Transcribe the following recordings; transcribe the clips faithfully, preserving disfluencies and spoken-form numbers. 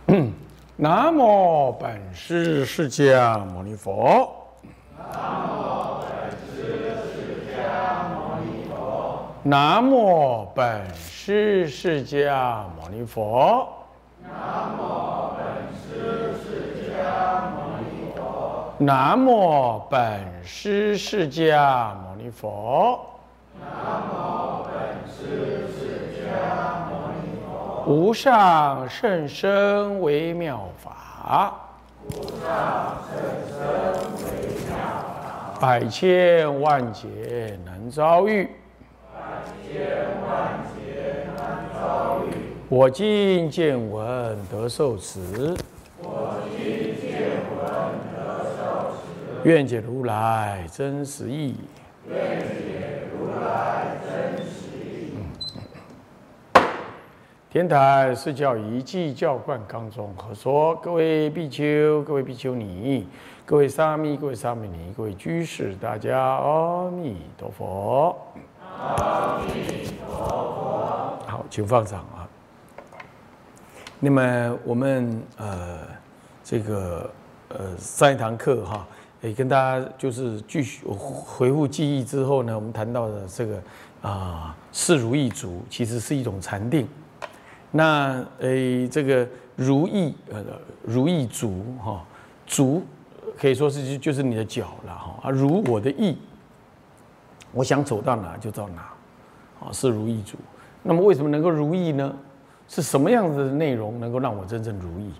南无本师释迦牟尼佛。 南无本师释迦牟尼佛。 南无本师释迦牟尼佛。 南无本师释迦牟尼佛。 南无本师释迦牟尼佛。 南无本师释迦牟尼佛。 无上甚深微妙法， 无上甚深微妙法， 百千万劫难遭遇。 百千万劫难遭遇。 我今见闻得受持， 我今见闻得受持， 愿解如来真实义。 愿解如来真实义。 天台是教仪记教观纲中何说？各位比丘、各位比丘尼、各位沙弥、各位沙弥尼、各位居士，大家阿弥陀佛。 阿弥陀佛。 好，请放掌啊。那么我们呃这个呃上一堂课哈，也跟大家就是继续回复记忆之后呢，我们谈到的这个啊视如意足，其实是一种禅定。那诶，这个如意呃如意足哈，足可以说是就是你的脚了哈啊，如我的意，我想走到哪就到哪，啊是如意足。那么为什么能够如意呢？是什么样子的内容能够让我真正如意？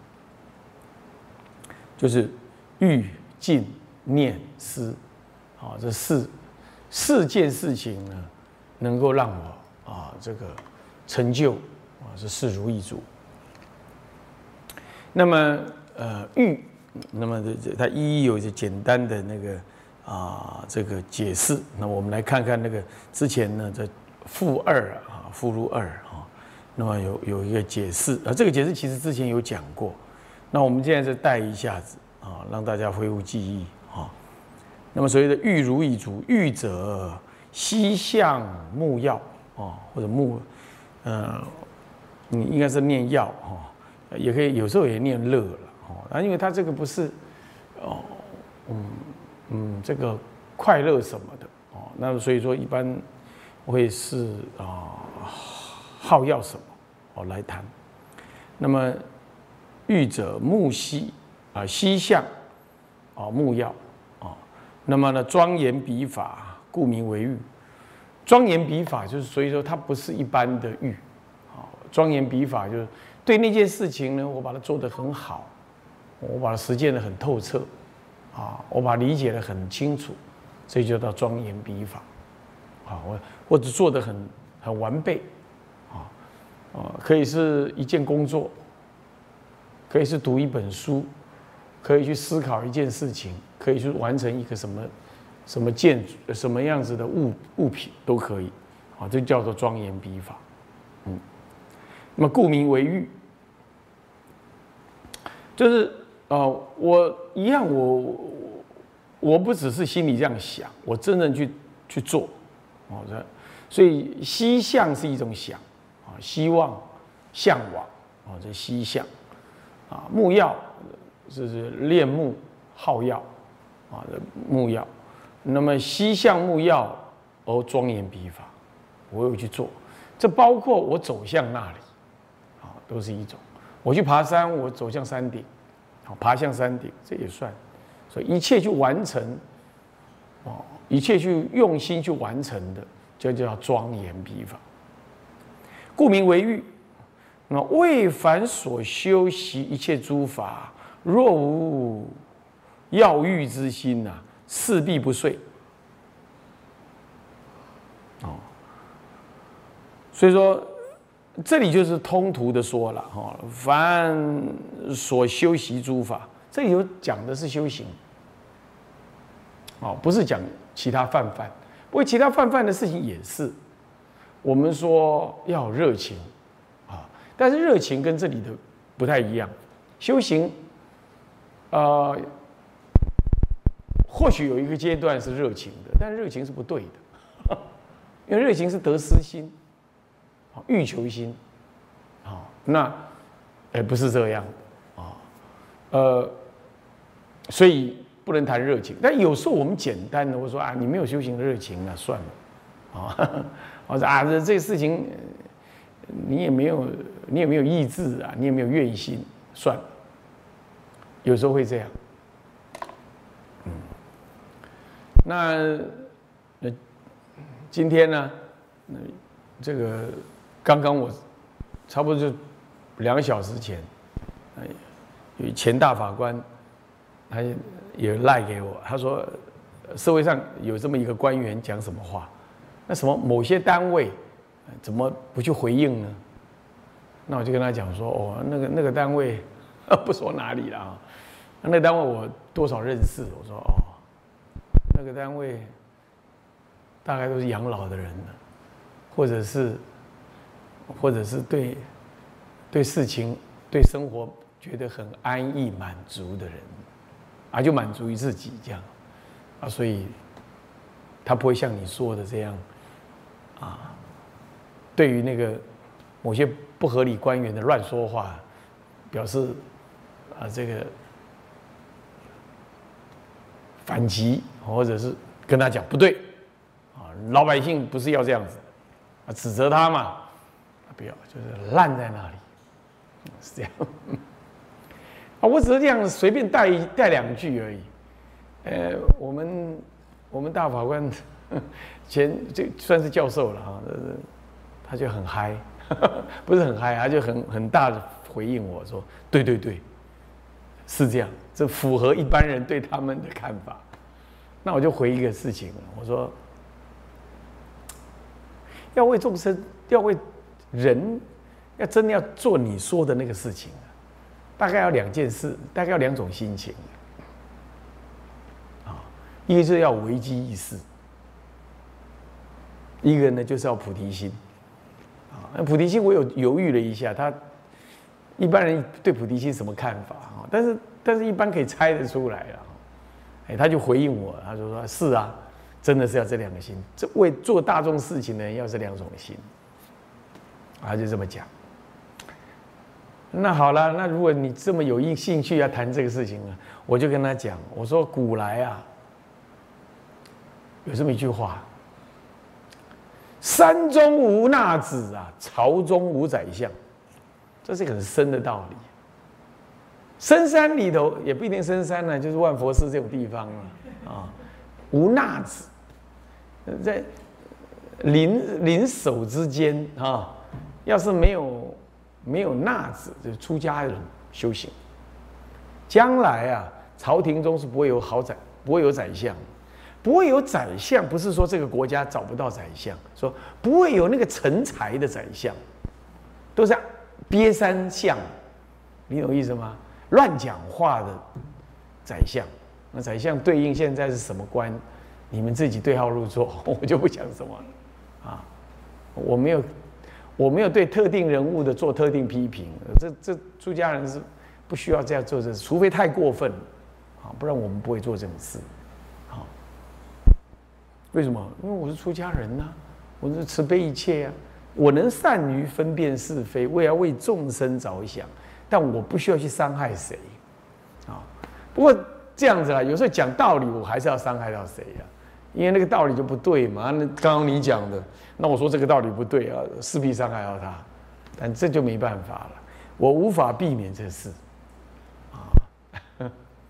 就是欲、静、念、思，啊这四四件事情呢，能够让我啊这个成就。啊，是视如意足。那么，呃，欲，那么这它一一有一些简单的那个啊，这个解释。那我们来看看那个之前呢，在附二啊，附录二啊，那么有有一个解释啊，这个解释其实之前有讲过。那我们现在是带一下子啊，让大家恢复记忆啊。那么所谓的欲如意足，欲者西向木曜啊，或者木，呃。你应该是念药哈，也可以有时候也念乐了哦。啊，因为它这个不是哦，嗯嗯，这个快乐什么的哦，那所以说一般会是啊好要什么哦来谈。那么欲者木犀啊犀象啊木曜啊，那么呢庄严笔法，故名为欲。庄严笔法就是所以说它不是一般的欲。庄严笔法就是对那件事情呢，我把它做得很好，我把它实践得很透彻，啊，我把它理解得很清楚，这就叫庄严笔法，啊，我或者做得很很完备，啊啊，可以是一件工作，可以是读一本书，可以去思考一件事情，可以去完成一个什么什么建筑什么样子的物物品都可以，啊，这叫做庄严笔法，嗯。那么故名为欲，就是呃，我一样我，我不只是心里这样想，我真正去去做，哦，这所以希向是一种想啊，希望、向往啊，这希向啊，木曜就是恋慕、好药啊，这木曜。那么希向木曜而庄严笔法，我有去做，这包括我走向那里。都是一种，我去爬山，我走向山顶，好，爬向山顶，这也算，所以一切去完成，哦，一切去用心去完成的，就叫庄严笔法。故名为欲。那为凡所修习一切诸法，若无要欲之心呐、啊，势必不遂。哦，所以说。这里就是通途的说了哈，凡所修习诸法，这里有讲的是修行，哦，不是讲其他泛泛。不过其他泛泛的事情也是，我们说要有热情啊，但是热情跟这里的不太一样。修行，呃，或许有一个阶段是热情的，但热情是不对的，因为热情是得失心。欲求心，好，那，哎，不是这样， 呃，所以不能谈热情。但有时候我们简单的，我说啊，你没有修行的热情啊，算了，啊，我说啊，这这事情你也没有，你也没有意志啊，你也没有愿心，算了。有时候会这样，嗯，那那今天呢，这个刚刚我差不多就两个小时前，有前大法官，他也赖给我，他说社会上有这么一个官员讲什么话，那什么某些单位怎么不去回应呢？那我就跟他讲说，哦，那个那个单位不说哪里了啊，那个单位我多少认识，我说哦，那个单位大概都是养老的人，或者是或者是对对事情对生活觉得很安逸满足的人，啊，就满足于自己这样，啊，所以他不会像你说的这样，啊，对于那个某些不合理官员的乱说话，表示啊这个反击，或者是跟他讲不对，啊，老百姓不是要这样子，啊，指责他嘛，不要，就是烂在那里，是这样。啊，我只是这样随便带带两句而已。呃，我们我们大法官前这算是教授了哈，他就很嗨，不是很嗨，他就很很大的回应我说，对对对，是这样，这符合一般人对他们的看法。那我就回一个事情了，我说要为众生，要为人，要真的要做你说的那个事情，大概要两件事，大概要两种心情。啊，一个就是要危机意识，一个呢就是要菩提心。啊，那菩提心我有犹豫了一下，他一般人对菩提心什么看法啊？但是但是一般可以猜得出来了。哎，他就回应我，他就说：“是啊，真的是要这两个心，这为做大众事情呢，要这两种心。”他就这么讲。那好了，那如果你这么有兴趣要谈这个事情呢，我就跟他讲，我说古来啊，有这么一句话：“山中无纳子啊，朝中无宰相。”这是一个很深的道理。深山里头也不一定深山呢，就是万佛寺这种地方了啊。无纳子，在邻邻手之间啊，要是没有没有纳子，就是出家人修行，将来啊，朝廷中是不会有好宰，不会有宰相，不会有宰相，不是说这个国家找不到宰相，说不会有那个成才的宰相，都是瘪三相，你懂意思吗？乱讲话的宰相，那宰相对应现在是什么官？你们自己对号入座，我就不讲什么了啊。我没有，我没有对特定人物的做特定批评。这这出家人是不需要这样做这，除非太过分啊，不然我们不会做这种事。啊，为什么？因为我是出家人呐、啊，我是慈悲一切呀、啊，我能善于分辨是非，我也要为众生着想。但我不需要去伤害谁，啊，不过这样子啦，有时候讲道理，我还是要伤害到谁呀？因为那个道理就不对嘛。那刚刚你讲的，那我说这个道理不对啊，势必伤害到他，但这就没办法了，我无法避免这事，啊，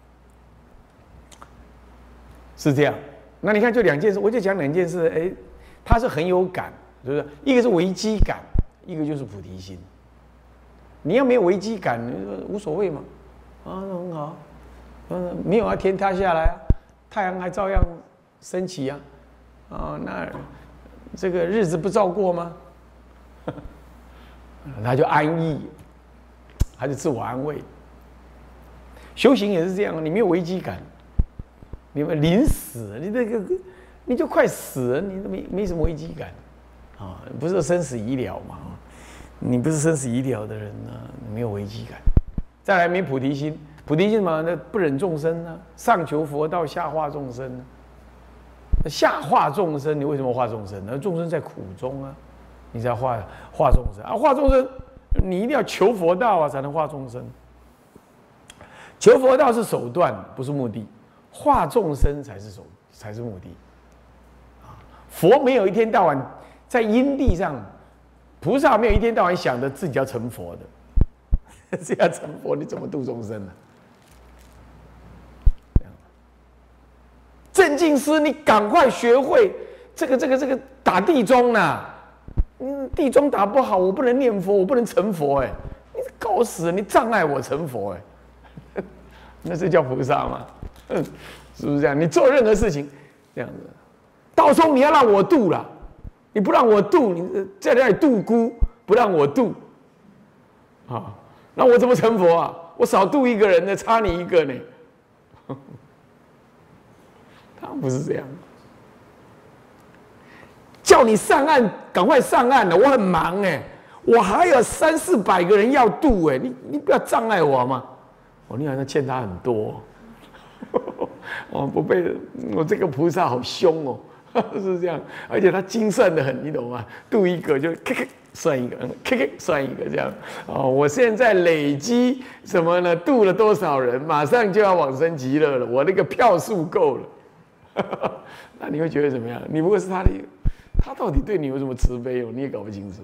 是这样。那你看，就两件事，我就讲两件事，哎，他是很有感，就是一个是危机感，一个就是菩提心。你要没有危机感，无所谓嘛，啊，那很好，嗯，没有啊，天塌下来啊，太阳还照样升起啊，啊，那这个日子不照过吗？他就安逸，他就自我安慰。修行也是这样，你没有危机感，你临死，你这个你就快死了，你都没没什么危机感，啊，不是生死已了嘛。你不是生死已了的人呢、啊，没有危机感。再来没菩提心，菩提心嘛，那不忍众生啊，上求佛道，下化众生啊。下化众生，你为什么化众生？那众生在苦中啊，你才化化众生啊，化众生，你一定要求佛道啊，才能化众生。 求佛道是手段，不是目的，化众生才是手才是目的。佛没有一天到晚在因地上，菩萨没有一天到晚想着自己要成佛的，这要成佛，你怎么度众生呢？正静师，你赶快学会这个这个这个打地钟呐！嗯，地钟打不好，我不能念佛，我不能成佛，哎，你搞死了，你障碍我成佛，哎，那是叫菩萨吗？是不是这样？你做任何事情这样子，道中你要让我度了，你不让我度，你在那里度孤，不让我度，啊，那我怎么成佛啊？我少度一个人呢，差你一个呢。他不是这样，叫你上岸，赶快上岸了！我很忙哎，我还有三四百个人要渡哎，你你不要障碍我嘛！哦，你好像欠他很多，哦，不被我这个菩萨好凶哦，是这样，而且他精算的很，你懂吗？渡一个就咔咔算一个，咔咔算一个这样。哦，我现在累积什么呢？渡了多少人？马上就要往生极乐了，我那个票数够了。那你会觉得怎么样？你不过是他的，他到底对你有什么慈悲哦？你也搞不清楚，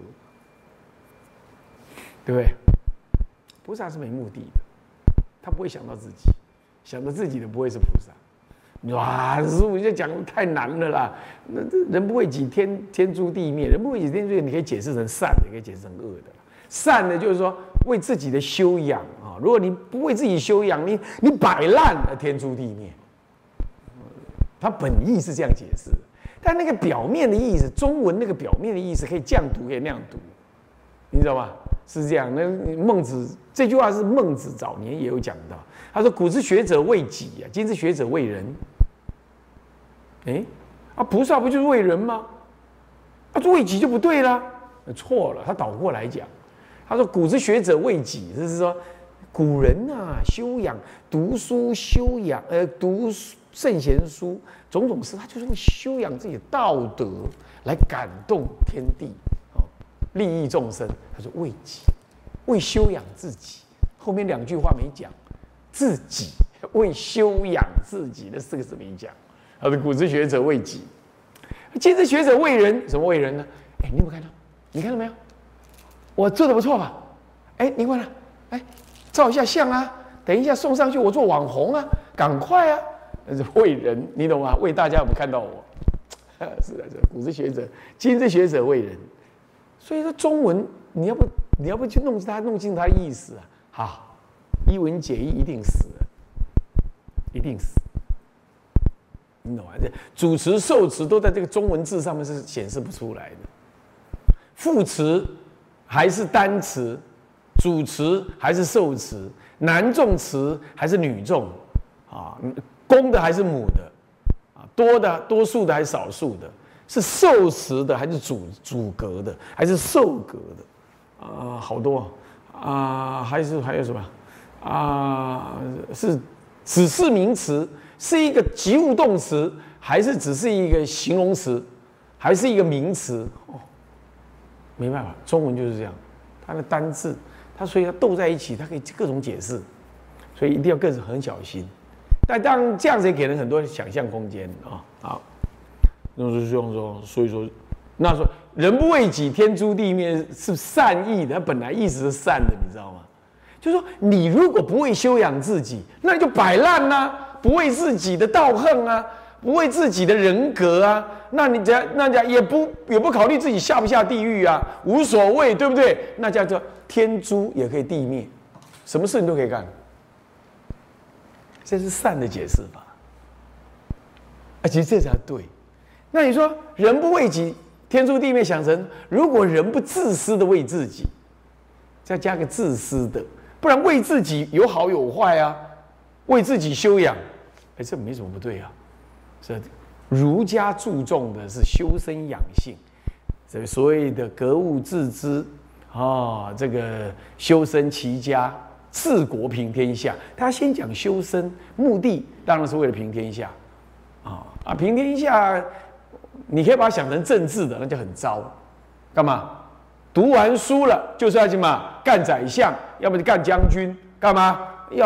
对不对？菩萨是没目的的，他不会想到自己，想到自己的不会是菩萨。哇，师父就讲的太难了啦！那人不为己，天天诛地灭。人不为己，天诛地灭，你可以解释成善的，也可以解释成恶的。善的就是说为自己的修养啊，如果你不为自己修养，你你摆烂，天诛地灭。它本意是这样解释，但那个表面的意思，中文那个表面的意思可以这样读，可以那样读，你知道吧？是这样。那孟子这句话是孟子早年也有讲到，他说：“古之学者为己啊，今之学者为人。”哎，啊，菩萨不就是为人吗？啊，为己就不对了，错了，他倒过来讲，他说：“古之学者为己”，就是说古人啊，修养读书修养，呃，读圣贤书，种种事，他就是会修养自己的道德，来感动天地，哦，利益众生。他说为己，为修养自己。后面两句话没讲，自己为修养自己的四个字没讲。他说古之学者为己，今之学者为人。什么为人呢？哎，你有没有看到？你看到没有？我做的不错吧？哎，你看了？哎，照一下相啊！等一下送上去，我做网红啊！赶快啊！那是为人，你懂吗？为大家有没有看到我？是的，是古之学者，今之学者为人。所以说中文，你要不你要不去弄它，弄清它的意思啊？好，一文解义一定死了，一定死。你懂吗？这主词、受词都在这个中文字上面是显示不出来的。副词还是单词，主词还是受词，男众词还是女众啊？公的还是母的，啊，多的多数的还是少数的，是受词的还是主主格的，还是受格的，啊，好多啊，还是还有什么啊？是只是名词，是一个及物动词，还是只是一个形容词，还是一个名词？哦，没办法，中文就是这样，它的单字，它所以它斗在一起，它可以各种解释，所以一定要更很小心。但当这样子也给人很多想象空间啊！好，那是这样说，所以说，那说人不为己，天诛地灭是善意的，它本来意思是善的，你知道吗？就是说，你如果不为修养自己，那你就摆烂呐，不为自己的道行啊，不为自己的人格啊，那你家那家也不也不考虑自己下不下地狱啊，无所谓，对不对？那叫做天诛也可以地灭，什么事你都可以干。这是善的解释法，啊，其实这才对。那你说人不为己，天诛地灭，想成如果人不自私的为自己，再加个自私的，不然为自己有好有坏啊，为自己修养，哎，这没什么不对啊。是儒家注重的是修身养性，这所谓的格物致知啊，这个修身齐家。治国平天下，他先讲修身，目的当然是为了平天下，啊啊，平天下，你可以把它想成政治的，那就很糟。干嘛？读完书了就是要什么干宰相，要么就干将军，干嘛？要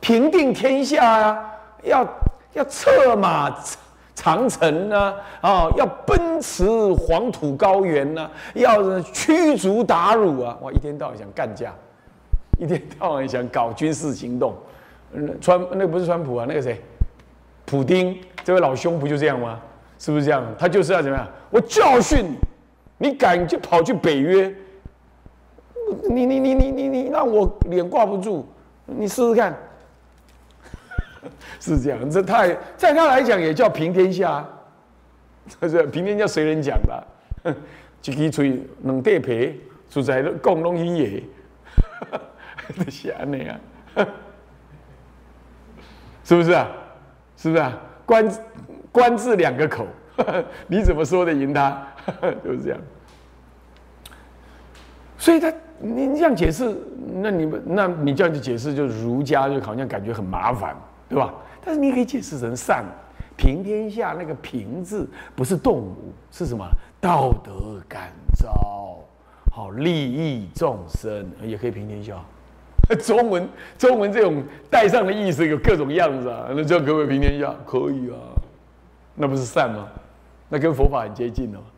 平定天下啊，要要策马长城啊，啊，要奔驰黄土高原呐、啊，要驱逐鞑虏啊，哇，一天到晚想干架，一天到晚想搞军事行动。嗯，川那个不是川普啊，那个谁，普丁这位老兄不就这样吗？是不是这样？他就是要怎么样？我教训你，你敢就跑去北约，你你你你你你让我脸挂不住，你试试看。是这样，这太在他来讲也叫平天下，这是平天下谁人讲的？一支嘴两块皮，实在讲拢伊个，就是安尼啊，是不是啊？是不是啊？官官字两个口，你怎么说得赢他？就是这样。所以他你这样解释，那你们那你这样子解释，就是儒家就好像感觉很麻烦，对吧？但是你可以解释成善，平天下那个平字不是动物，是什么？道德感召，好利益众生，也可以平天下。中文中文这种带上的意思有各种样子啊，那叫可不可以平天下？可以啊，那不是善吗？那跟佛法很接近哦，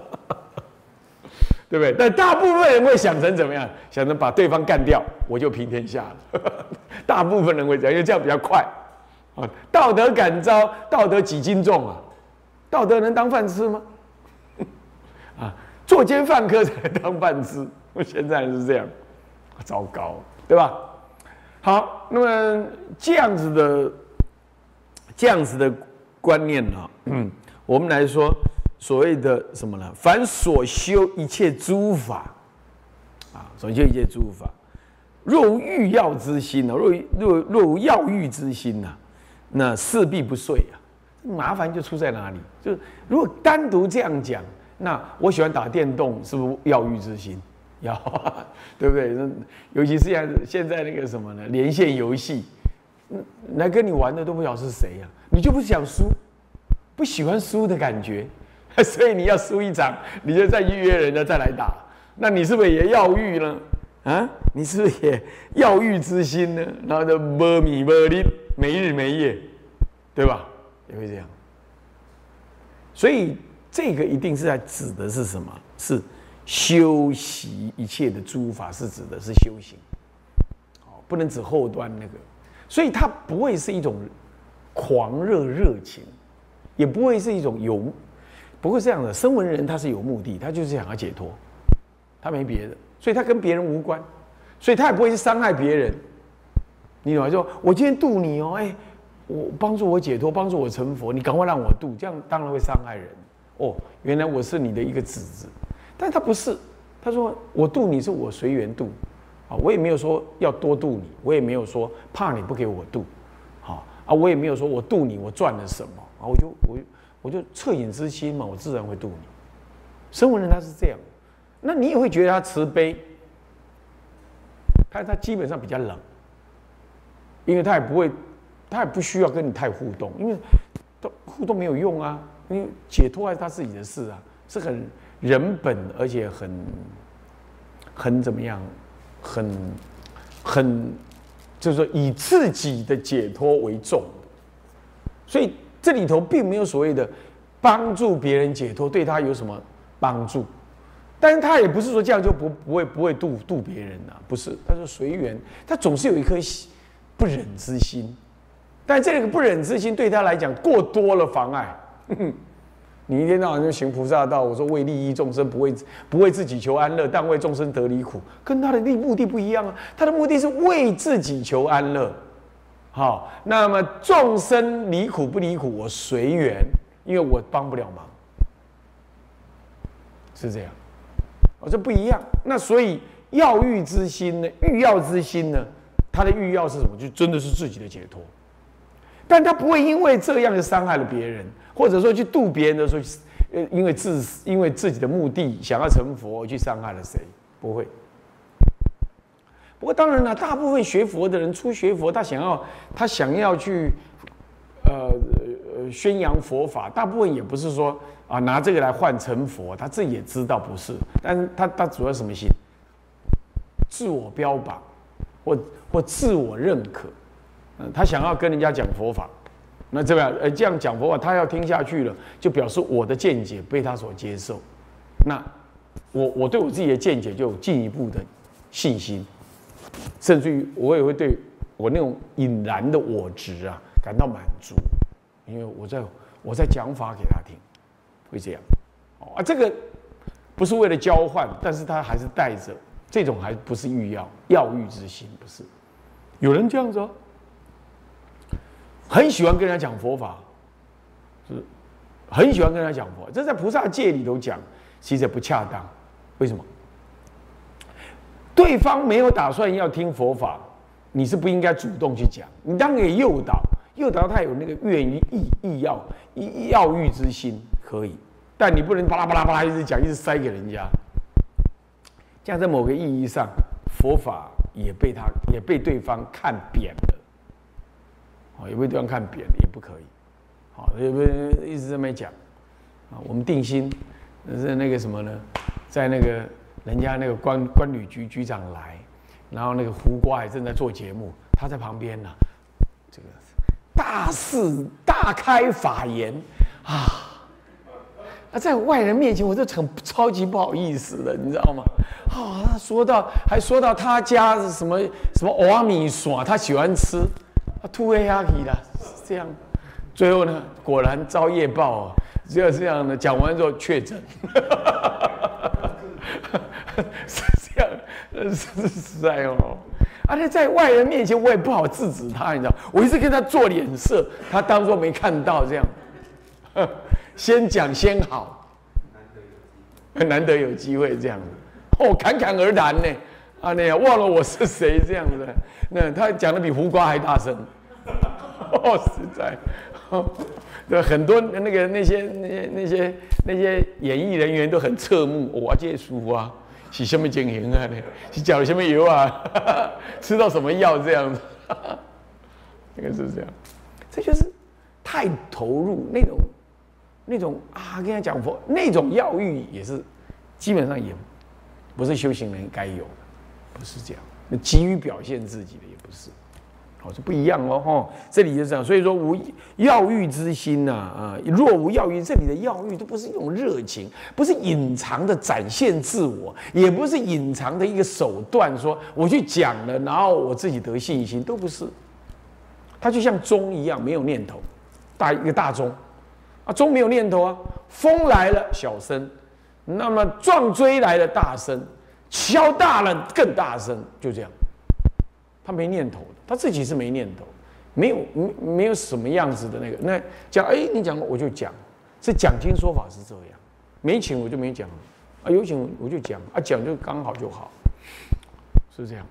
对不对？但大部分人会想成怎么样？想成把对方干掉，我就平天下了。大部分人会这样，因为这样比较快。啊，道德感召，道德几斤重啊？道德能当饭吃吗？啊，作奸犯科才能当饭吃。现在是这样，糟糕，对吧？好，那么这样子的这样子的观念呢、啊，嗯，我们来说所谓的什么呢？凡所修一切诸法，啊，所修一切诸法，若无欲要之心呢、啊？若若若无要欲之心呢、啊？那势必不遂啊，麻烦就出在哪里？就是如果单独这样讲，那我喜欢打电动，是不是要欲之心？要，对不对？尤其是现在现在那个什么呢？连线游戏，来跟你玩的都不晓得是谁呀、啊？你就不想输，不喜欢输的感觉，所以你要输一场，你就再预约人家再来打。那你是不是也要欲呢？啊，你是不是也要欲之心呢？然后就没米没力。没日没夜，对吧？也会这样。所以这个一定是在指的是什么？是修习一切的诸法，是指的是修行。哦，不能指后端那个。所以它不会是一种狂热热情，也不会是一种有，不会这样的。声闻人他是有目的，他就是想要解脱，他没别的，所以他跟别人无关，所以他也不会去伤害别人。你懂吗？就我今天度你哦，哎，我帮助我解脱，帮助我成佛，你赶快让我度，这样当然会伤害人。哦，原来我是你的一个子子，但他不是，他说我度你是我随缘度，啊，我也没有说要多度你，我也没有说怕你不给我度，好啊，我也没有说我度你我赚了什么啊，我就我我就恻隐之心嘛，我自然会度你。声闻人他是这样，那你也会觉得他慈悲，但他基本上比较冷。因为他也不会，他也不需要跟你太互动，因为互动没有用啊。因为解脱还是他自己的事啊，是很人本，而且很很怎么样，很很就是说以自己的解脱为重。所以这里头并没有所谓的帮助别人解脱，对他有什么帮助？但是他也不是说这样就不不会不会度度别人啊，不是，他说随缘，他总是有一颗不忍之心，但这个不忍之心对他来讲过多了妨碍。你一天到晚就行菩萨道，我说为利益众生，不为不为自己求安乐，但为众生得离苦，跟他的目的不一样啊。他的目的是为自己求安乐。好，那么众生离苦不离苦，我随缘，因为我帮不了忙，是这样。哦，这不一样。那所以要欲之心呢，欲要之心呢？他的欲要是什么？就真的是自己的解脱，但他不会因为这样就伤害了别人，或者说去度别人的时候，呃，因为自因为自己的目的想要成佛而去伤害了谁？不会。不过当然了，大部分学佛的人初学佛，他想要他想要去呃呃宣扬佛法，大部分也不是说啊拿这个来换成佛，他自己也知道不是，但是他他主要什么心？自我标榜。或或自我认可， 呃，他想要跟人家讲佛法，那这样呃这样讲佛法，他要听下去了，就表示我的见解被他所接受，那我我对我自己的见解就有进一步的信心，甚至于我也会对我那种隐然的我执啊感到满足，因为我在我在讲法给他听，会这样，哦啊这个不是为了交换，但是他还是带着这种还不是欲要要欲之心，不是。有人这样子哦，很喜欢跟人家讲佛法，是很喜欢跟人家讲佛法，这在菩萨戒里头讲，其实也不恰当。为什么？对方没有打算要听佛法，你是不应该主动去讲，你当然也诱导，诱导他有那个愿意意意要意要欲之心可以，但你不能巴拉巴拉巴拉一直讲，一直塞给人家。这样在某个意义上，佛法也被他也被对方看扁了，哦，也被对方看扁了，也不可以，好，也不一直这么讲，啊，我们定心是那个什么呢，在那个人家那个关关旅局局长来，然后那个胡瓜也正在做节目，他在旁边呢、啊，这个大肆大开法言啊。那在外人面前，我就很超级不好意思的，你知道吗？啊、哦，他说到还说到他家是什么什么蚵米耍，他喜欢吃，他吐黑阿皮的，这样，最后呢，果然遭业报啊！只有这样的讲完之后确诊，是这样，是实在哦。而且在外人面前，我也不好制止他，你知道，我一直跟他做脸色，他当作没看到这样。先讲先好，难得有机会这样子，哦，侃侃而谈呢，啊，那样忘了我是谁这样子，那他讲的比胡瓜还大声，哦，实在，哦，对，很多那个那些那些那些那些演艺人员都很侧目，哇，这书啊是什么情形啊？是搅了什么油啊？吃到什么药这样子？那个是这样，这就是太投入那种。那种啊，跟他讲佛那种药欲也是，基本上也不是修行人该有的，不是这样。那急于表现自己的也不是，好，这不一样哦，哈。这里就这样，所以说无药欲之心呐，啊，若无药欲，这里的药欲都不是一种热情，不是隐藏的展现自我，也不是隐藏的一个手段，说我去讲了，然后我自己得信心，都不是。它就像钟一样，没有念头，大一个大钟。啊，钟没有念头啊，风来了小声，那么撞锥来了大声，敲大了更大声，就这样。他没念头的，他自己是没念头，没有没没有什么样子的那个。那讲哎，你讲我就讲，是讲经说法是这样，没请我就没讲，啊有请我就讲，啊讲就刚好就好，是这样。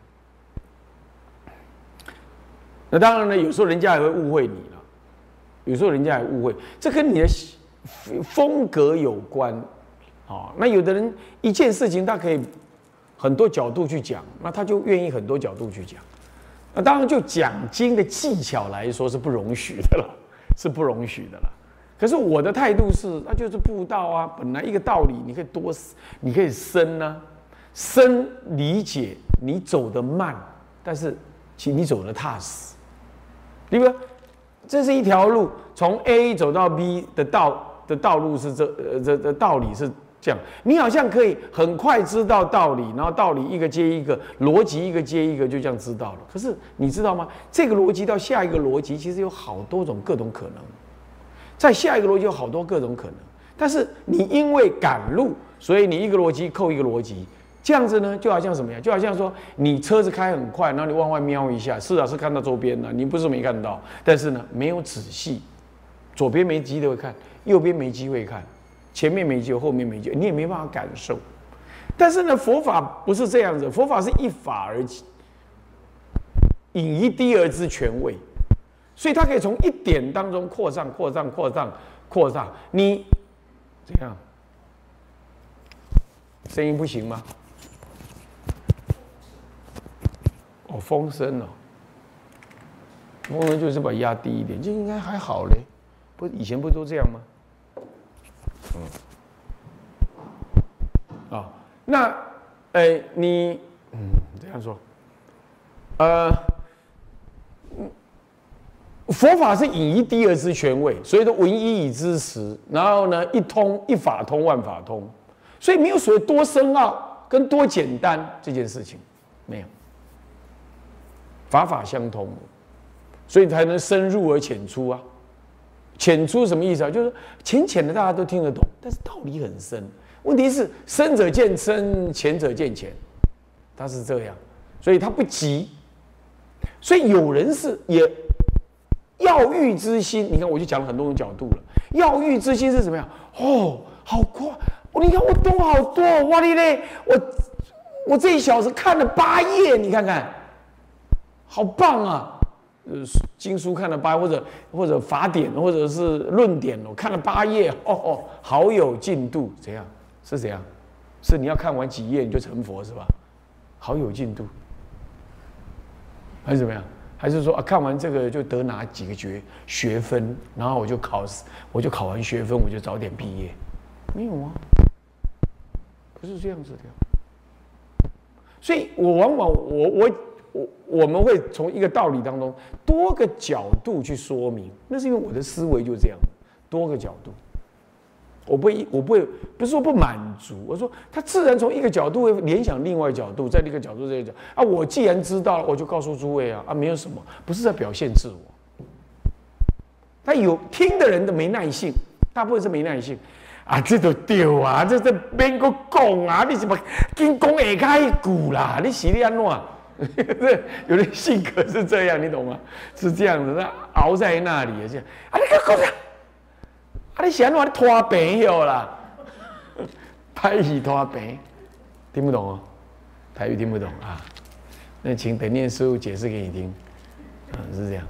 那当然呢，有时候人家也会误会你了。有时候人家也误会，这跟你的风格有关，啊，那有的人一件事情他可以很多角度去讲，那他就愿意很多角度去讲，那当然就讲经的技巧来说是不容许的了，是不容许的了。可是我的态度是，那就是布道啊，本来一个道理你可以多，你可以深啊，深理解你走得慢，但是其你走得踏实，例如。这是一条路，从 A 走到 B 的道的道路是这呃这这道理是这样，你好像可以很快知道道理，然后道理一个接一个，逻辑一个接一个，就这样知道了。可是你知道吗？这个逻辑到下一个逻辑，其实有好多种各种可能，在下一个逻辑有好多各种可能，但是你因为赶路，所以你一个逻辑扣一个逻辑。这样子呢，就好像什么呀？就好像说，你车子开很快，然后你往外瞄一下，是啊，是看到周边了，你不是没看到，但是呢，没有仔细，左边没机会看，右边没机会看，前面没机会，后面没机会，你也没办法感受。但是呢，佛法不是这样子，佛法是一法而起，引一滴而知全味，所以它可以从一点当中扩散、扩散、扩散、扩散。你怎样？声音不行吗？哦，风声哦，风声就是把它压低一点，就应该还好嘞。不，以前不都这样吗？嗯。啊、哦，那，呃，你，嗯，这样说，呃， 佛法是引一滴而知全味，所以说闻一以知十，然后呢一通一法通万法通，所以没有所谓多深奥跟多简单这件事情，没有，法法相通，所以才能深入而浅出啊。浅出什么意思啊？就是浅浅的大家都听得懂，但是道理很深。问题是深者见深，浅者见浅，它是这样，所以它不急。所以有人是也要欲之心，你看我就讲了很多种角度了。要欲之心是怎么样？哦，好快！你看我懂好多，哇哩嘞！我我这一小时看了八页，你看看，好棒啊！呃，经书看了八，或者或者法典，或者是论点，我看了八页，哦哦，好有进度，怎样？是怎样？是你要看完几页你就成佛是吧？好有进度，还是怎么样？还是说啊，看完这个就得拿几个学学分，然后我就考试，我就考完学分，我就早点毕业？没有啊，不是这样子的。所以我往往我我。我我们会从一个道理当中多个角度去说明，那是因为我的思维就这样，多个角度，我不会我不会不是说不满足，我说他自然从一个角度会联想另外一个角度，在另一个角度这一讲啊，我既然知道了，我就告诉诸位啊啊，没有什么，不是在表现自我。他有听的人的没耐性，大部分是没耐性啊，这都对啊，这这免个讲啊，你怎么跟讲下开句啦？你是你安怎？有的性格是这样，你懂吗？是这样的，那熬在那里这样。啊，你个讲啊，啊，你想话你拖病了啦，台语拖病，听不懂哦，台语听不懂啊。那请等念师父解释给你听，啊，是这样。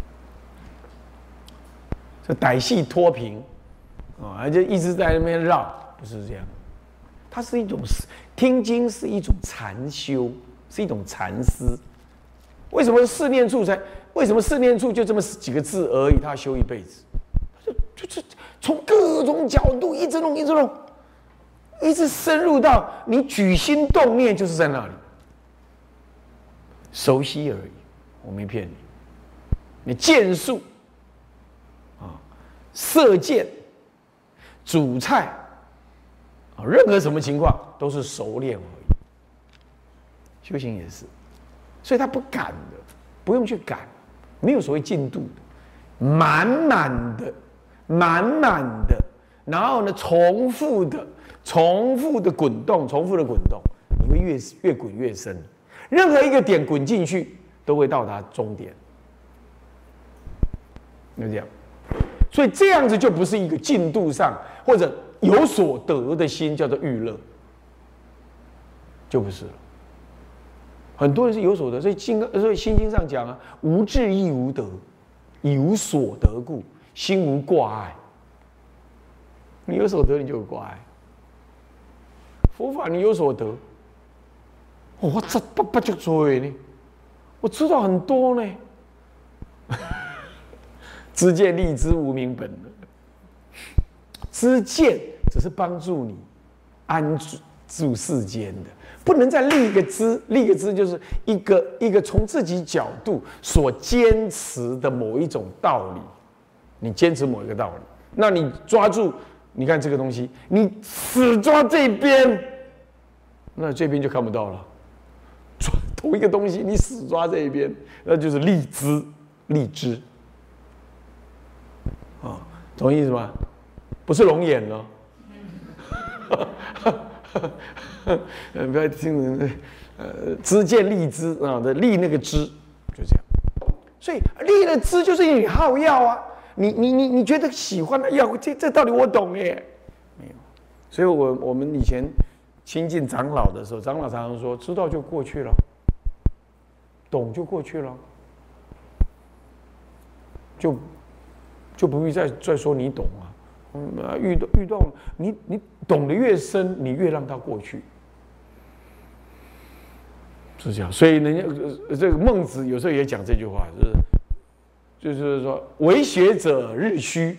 这歹戏拖平，啊，而且一直在那边绕，不是这样。它是一种听经，是一种禅修。是一种禅思，为什么四念处才？为什么四念处就这么几个字而已？他修一辈子，就就是从各种角度一直弄，一直弄，一直深入到你举心动念就是在那里，熟悉而已。我没骗你，你剑术啊，射箭、煮菜啊，任何什么情况都是熟练而已。修行也是，所以他不赶的，不用去赶，没有所谓进度的，满满的，满满的，然后呢，重复的，重复的滚动，重复的滚动，你会越越滚越深，任何一个点滚进去，都会到达终点，就这样，所以这样子就不是一个进度上或者有所得的心，叫做欲乐，就不是了。很多人是有所得，所以经所以心经上讲啊，无智亦无得，以无所得故，心无挂碍。你有所得，你就有挂碍。佛法你有所得，哦、我这不不就做呢？我知道很多呢。知见立知无明本，知见只是帮助你安住世间的。不能再立一个知，立一个知就是一个一个从自己角度所坚持的某一种道理，你坚持某一个道理，那你抓住，你看这个东西，你死抓这边，那这边就看不到了。抓同一个东西，你死抓这一边，那就是立知，立知，啊，懂意思吗？不是龙眼了。呃，不要听人，呃，知见立知啊，的立那个知，就这样。所以立了知就是你好药啊，你你你你觉得喜欢的药，这这道理我懂耶，没有。所以我我们以前亲近长老的时候，长老常常说，知道就过去了，懂就过去了，就就不必再再说你懂啊。嗯，遇到遇到你，你懂得越深，你越让它过去，是这样。所以人家、呃、这个孟子有时候也讲这句话，就是就是说，为学者日虚，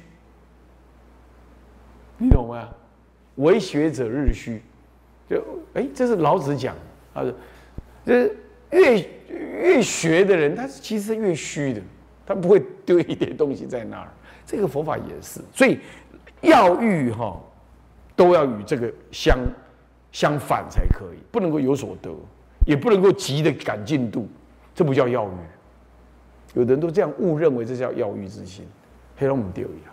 你懂吗？为学者日虚，就哎，这是老子讲啊，这越越学的人，他其实是越虚的。 他不会丢一点东西在那儿。这个佛法也是，所以要欲哈都要与这个相相反才可以，不能够有所得，也不能够急的赶进度，这不叫要欲。有的人都这样误认为这叫要欲之心，黑龙不丢一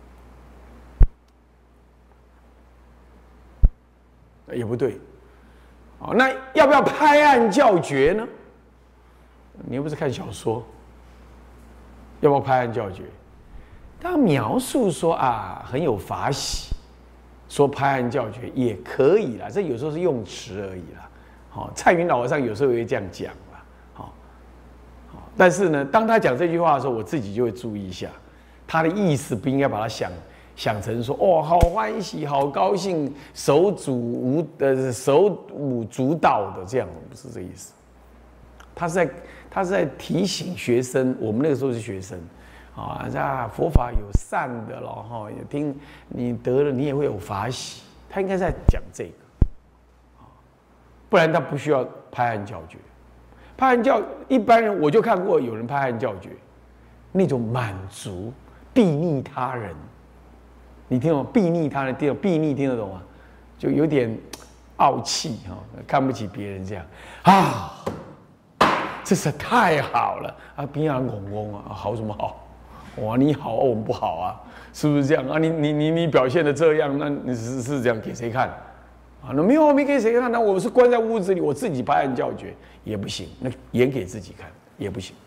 样，也不对。好，那要不要拍案叫绝呢？你又不是看小说，要不要拍案叫绝？他描述说啊，很有法喜，说拍案叫绝也可以啦，这有时候是用词而已啦。好、哦，蔡云老和尚有时候也会这样讲啦。好、哦，好，但是呢，当他讲这句话的时候，我自己就会注意一下，他的意思不应该把它想想成说哦，好欢喜，好高兴，手足无呃手舞足蹈的这样，不是这意思。他是在他是在提醒学生，我们那个时候是学生。啊，啊，佛法有善的了哈，也听你得了，你也会有法喜。他应该在讲这个，不然他不需要拍案叫绝。拍案叫一般人，我就看过有人拍案叫绝，那种满足、睥睨他人。你听懂？睥睨他人，听懂？睥睨听得懂吗？就有点傲气哈，看不起别人这样啊，这是太好了啊！别人拱拱啊，好什么好？哇，你好，我们不好啊，是不是这样啊？你你你你表现的这样，那你是是这样给谁看啊？那没有，没给谁看，那我是关在屋子里，我自己拍案叫绝也不行，那演给自己看也不行。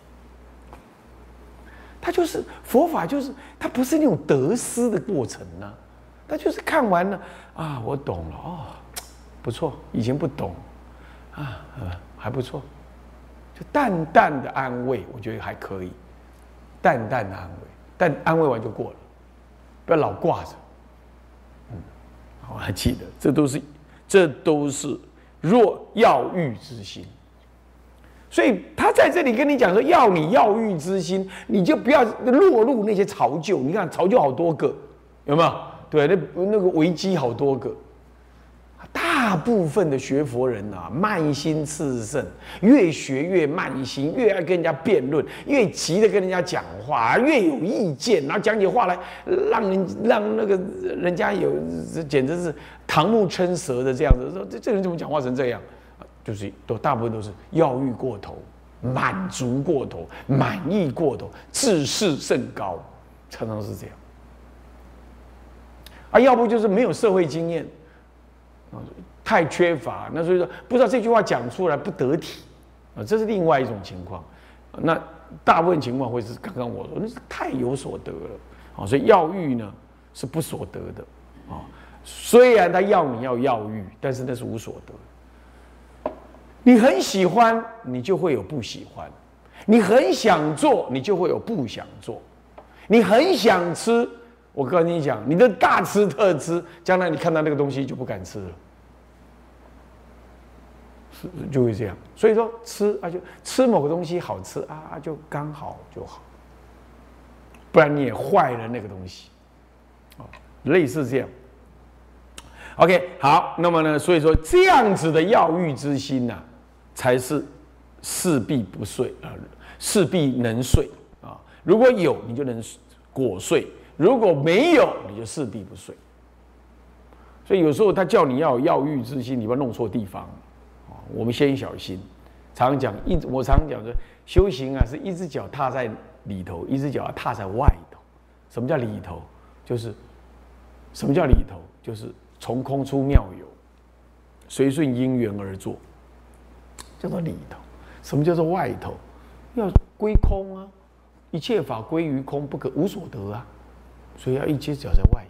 他就是佛法，就是它不是那种得失的过程啊，他就是看完了啊，我懂了哦，不错，以前不懂啊，呃，还不错，就淡淡的安慰，我觉得还可以。淡淡的安慰，但安慰完就过了，不要老挂着。嗯，我还记得，这都是，这都是若要欲之心。所以他在这里跟你讲说，要你要欲之心，你就不要落入那些巢臼。你看巢臼好多个，有没有？对，那那个危机好多个。大部分的学佛人啊，慢心炽盛，越学越慢心，越爱跟人家辩论，越急的跟人家讲话，越有意见，然后讲起话来，让人让那个人家有，简直是瞠目瞠舌的这样子。说这这人怎么讲话成这样？就是都大部分都是要欲过头，满足过头，满意过头，自视甚高，常常是这样。啊，要不就是没有社会经验。太缺乏，那所以说不知道这句话讲出来不得体啊，这是另外一种情况。那大部分情况会是刚刚我说，那是太有所得了啊，所以要欲呢是不所得的啊。虽然他要你要要欲，但是那是无所得。你很喜欢，你就会有不喜欢；你很想做，你就会有不想做；你很想吃，我跟你讲，你的大吃特吃，将来你看到那个东西就不敢吃了。就会这样，所以说吃啊，就吃某个东西好吃啊，就刚好就好，不然你也坏了那个东西，哦，类似这样。OK， 好，那么呢，所以说这样子的要欲之心呐、啊，才是事必不遂啊，事必能遂啊。如果有，你就能果遂；如果没有，你就事必不遂。所以有时候他叫你要有要欲之心，你不要弄错地方。我们先小心，常常讲一，我常常讲说，修行啊是一只脚踏在里头，一只脚要踏在外头。什么叫里头？就是什么叫里头？就是从空出妙有，随顺因缘而作，叫做里头。什么叫做外头？要归空啊，一切法归于空，不可无所得啊，所以要一只脚在外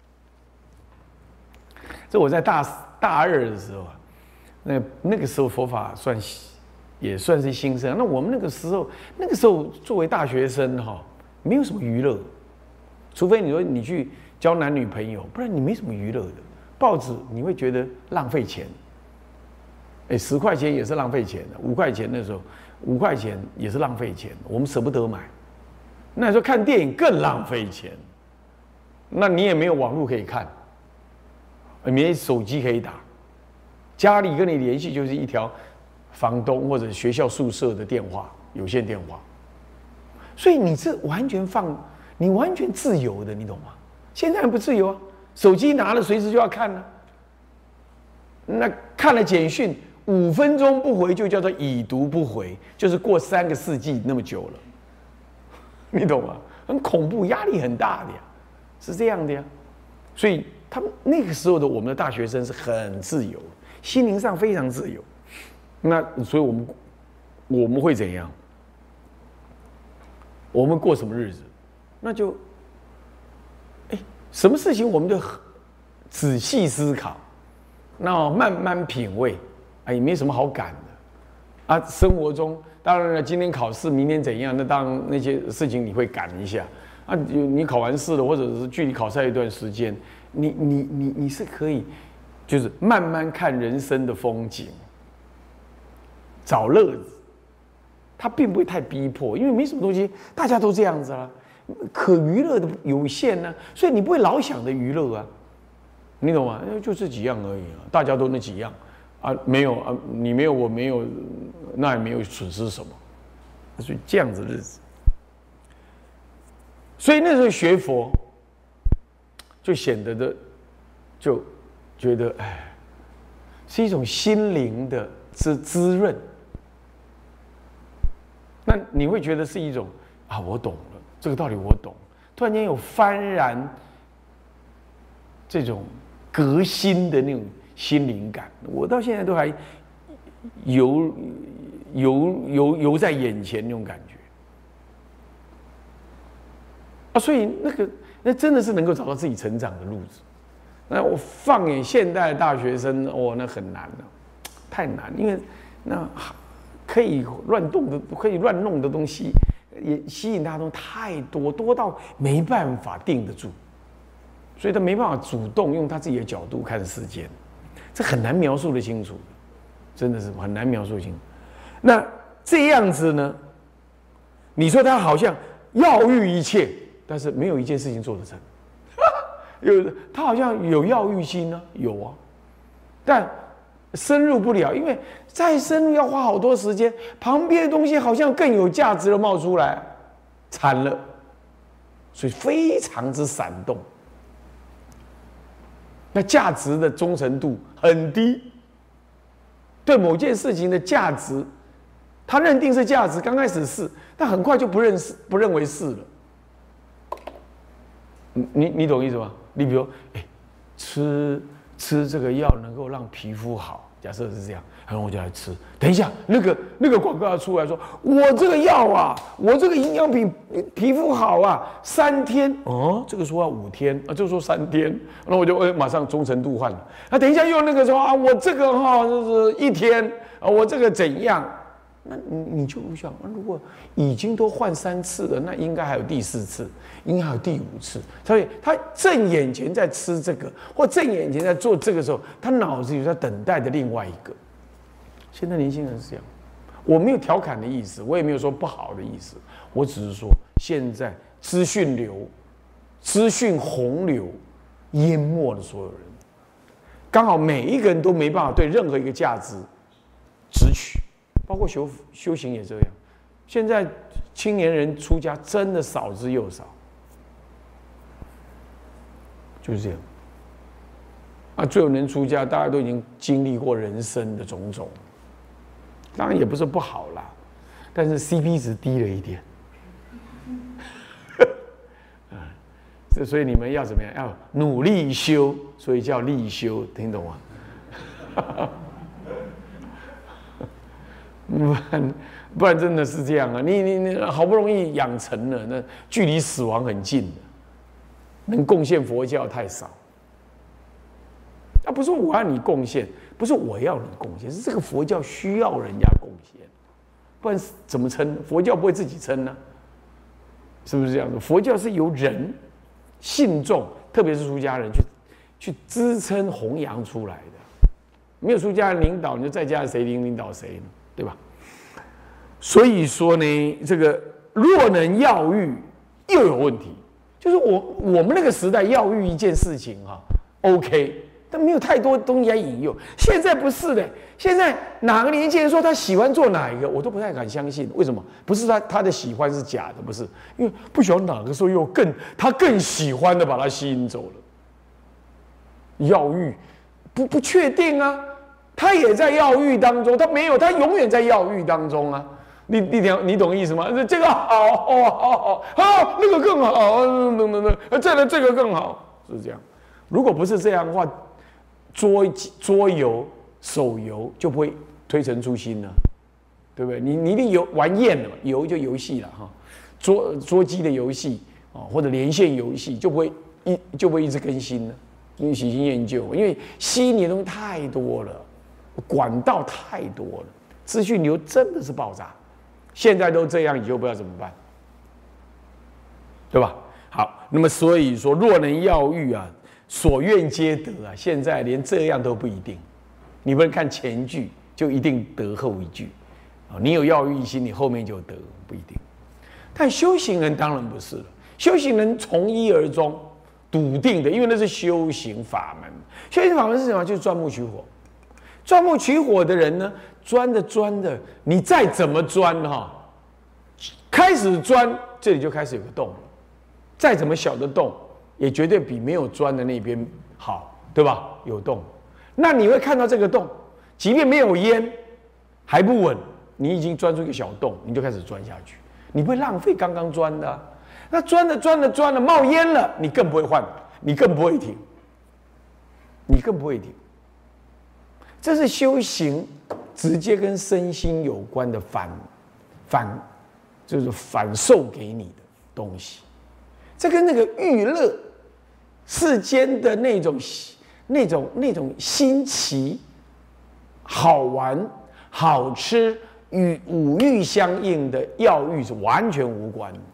头。这我在大大二的时候啊。那那个时候佛法算也算是兴盛。那我们那个时候，那个时候作为大学生哈，没有什么娱乐，除非你说你去交男女朋友，不然你没什么娱乐的。报纸你会觉得浪费钱，哎，十块钱也是浪费钱的，五块钱那时候五块钱也是浪费钱，我们舍不得买。那时候看电影更浪费钱，那你也没有网络可以看，也没手机可以打。家里跟你联系就是一条房东或者学校宿舍的电话，有线电话。 所以你是完全放，你完全自由的，你懂吗？现在人不自由啊，手机拿了随时就要看了、啊，那看了简讯五分钟不回就叫做已读不回，就是过三个世纪那么久了，你懂吗？很恐怖，压力很大的呀，是这样的呀。所以他们那个时候的我们的大学生是很自由，心灵上非常自由。那所以我们我们会怎样？我们过什么日子？那就，哎，什么事情我们就仔细思考，那慢慢品味，啊，也没什么好赶的，啊，生活中当然了，今天考试，明天怎样？那当然那些事情你会赶一下，啊，你考完试了，或者是距离考赛一段时间，你你你你是可以，就是慢慢看人生的风景，找乐子。他并不会太逼迫，因为没什么东西，大家都这样子啦，可娱乐的有限呢、啊，所以你不会老想着娱乐啊，你懂吗？就这几样而已啊，大家都那几样啊，没有啊，你没有我没有，那也没有损失什么，所以这样子日子，所以那时候学佛，就显得的，就觉得哎，是一种心灵的滋滋润。那你会觉得是一种啊，我懂了，这个道理我懂，突然间有幡然这种革新的那种心灵感，我到现在都还游游游游在眼前那种感觉啊，所以那个那真的是能够找到自己成长的路子。那我放眼现代的大学生，哦，那很难了，太难，因为那。可以乱动的、可以乱弄的东西，也吸引他的东西太多，多到没办法定得住，所以他没办法主动用他自己的角度看世间，这很难描述得清楚，真的是很难描述清楚。那这样子呢？你说他好像要欲一切，但是没有一件事情做得成。有他好像有要欲心呢、啊，有啊，但。深入不了，因为再深入要花好多时间，旁边的东西好像更有价值的冒出来，惨了，所以非常之闪动。那价值的忠诚度很低，对某件事情的价值，他认定是价值，刚开始是，但很快就不认识，不认为是了。你你懂意思吗？你比如，哎，吃吃这个药能够让皮肤好。假设是这样，然后我就来吃。等一下，那个那个广告要出来说，我这个药啊，我这个营养品皮肤好啊，三天哦，这个说要五天啊，这个说三天，那我就哎马上忠诚度换了。那等一下又那个说啊，我这个哈、哦、就是一天啊，我这个怎样？那你你就想，如果已经都换三次了，那应该还有第四次，应该还有第五次。所以他正眼前在吃这个，或正眼前在做这个时候，他脑子有在等待的另外一个。现在年轻人是这样，我没有调侃的意思，我也没有说不好的意思，我只是说现在资讯流、资讯洪流淹没了所有人，刚好每一个人都没办法对任何一个价值直取。包括修修行也这样，现在青年人出家真的少之又少，就是这样。啊，最后能出家，大家都已经经历过人生的种种，当然也不是不好啦，但是 C P 值低了一点。啊，这所以你们要怎么样？要努力修，所以叫力修，听懂吗？不然，不然真的是这样啊！你你你好不容易养成了，那距离死亡很近的，能贡献佛教太少。啊，不是我要你贡献，不是我要你贡献，是这个佛教需要人家贡献，不然怎么撑？佛教不会自己撑呢、啊，是不是这样子？佛教是由人信众，特别是出家人去去支撑弘扬出来的。没有出家人领导，你就在家谁领领导谁呢？对吧？所以说呢，这个若能要欲，又有问题。就是我我们那个时代要欲一件事情哈、啊、，OK， 他没有太多东西来引诱。现在不是的，现在哪个年轻人说他喜欢做哪一个，我都不太敢相信。为什么？不是他他的喜欢是假的，不是，因为不晓得哪个时候又更他更喜欢的把他吸引走了。药欲不不确定啊，他也在药欲当中，他没有，他永远在药欲当中啊。你你懂你懂意思吗？这个好哦，好好好，那个更好，等等等，再来这个更好，是这样。如果不是这样的话，桌桌游、手游就不会推陈出新了，对不对？你你一定游玩厌了嘛，游就游戏了哈，桌桌机的游戏啊，或者连线游戏就不会一就不会一直更新了，因为喜新厌旧，因为吸引你的东西太多了，管道太多了，资讯流真的是爆炸。现在都这样，你就不知道怎么办，对吧？好，那么所以说，若能要欲啊，所愿皆得啊。现在连这样都不一定，你不能看前句就一定得后一句啊。你有要欲心，你后面就得，不一定。但修行人当然不是了，修行人从一而终，笃定的，因为那是修行法门。修行法门是什么？就是钻木取火。钻木取火的人呢？钻着钻着，你再怎么钻哈，开始钻，这里就开始有个洞了。再怎么小的洞，也绝对比没有钻的那边好，对吧？有洞，那你会看到这个洞，即便没有烟，还不稳，你已经钻出一个小洞，你就开始钻下去，你不会浪费刚刚钻的、啊。那钻着钻着钻着冒烟了，你更不会换，你更不会停，你更不会停。这是修行直接跟身心有关的反反，就是反授给你的东西。这跟那个娱乐世间的那种那种那种新奇、好玩、好吃与五欲相应的药欲是完全无关的。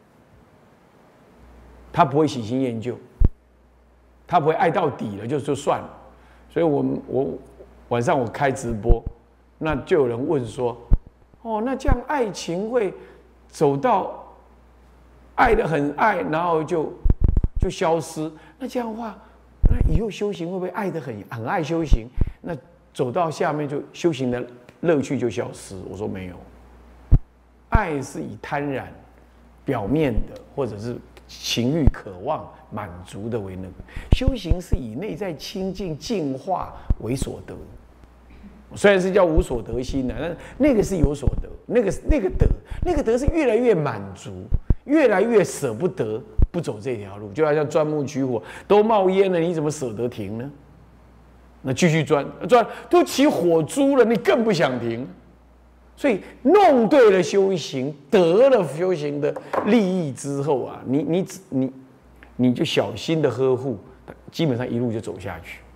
他不会喜新厌旧，他不会爱到底了就就算了。所以我我。晚上我开直播，那就有人问说：“哦，那这样爱情会走到爱得很爱，然后就就消失？那这样的话，那以后修行会不会爱得很很爱修行？那走到下面就修行的乐趣就消失？”我说没有，爱是以贪婪、表面的或者是情欲渴望满足的为那个，修行是以内在清净净化为所得。虽然是叫无所得心的，但那个是有所得，那个那个得，那个得是越来越满足，越来越舍不得不走这条路，就好像钻木取火，都冒烟了，你怎么舍得停呢？那继续钻，钻都起火珠了，你更不想停。所以弄对了修行，得了修行的利益之后啊，你你你你就小心的呵护，基本上一路就走下去。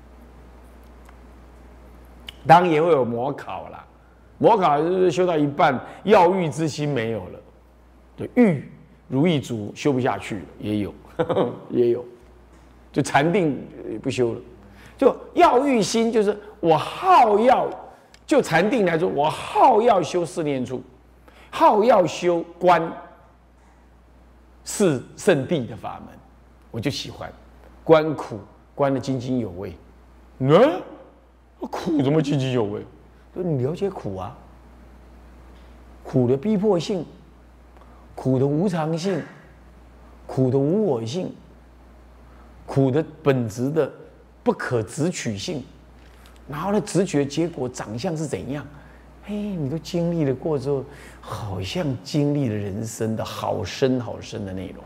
当然也会有模考啦，模考就是修到一半，要欲之心没有了，对，欲如意足修不下去了，也有，呵呵也有，就禅定不修了，就要欲心就是我好要，就禅定来说，我好要修四念处，好要修观是圣地的法门，我就喜欢观苦，观得津津有味，嗯。苦怎么津津有味？你了解苦啊，苦的逼迫性，苦的无常性，苦的无我性，苦的本质的不可直取性，然后呢，直觉结果长相是怎样？嘿，你都经历了过之后，好像经历了人生的好深好深的内容，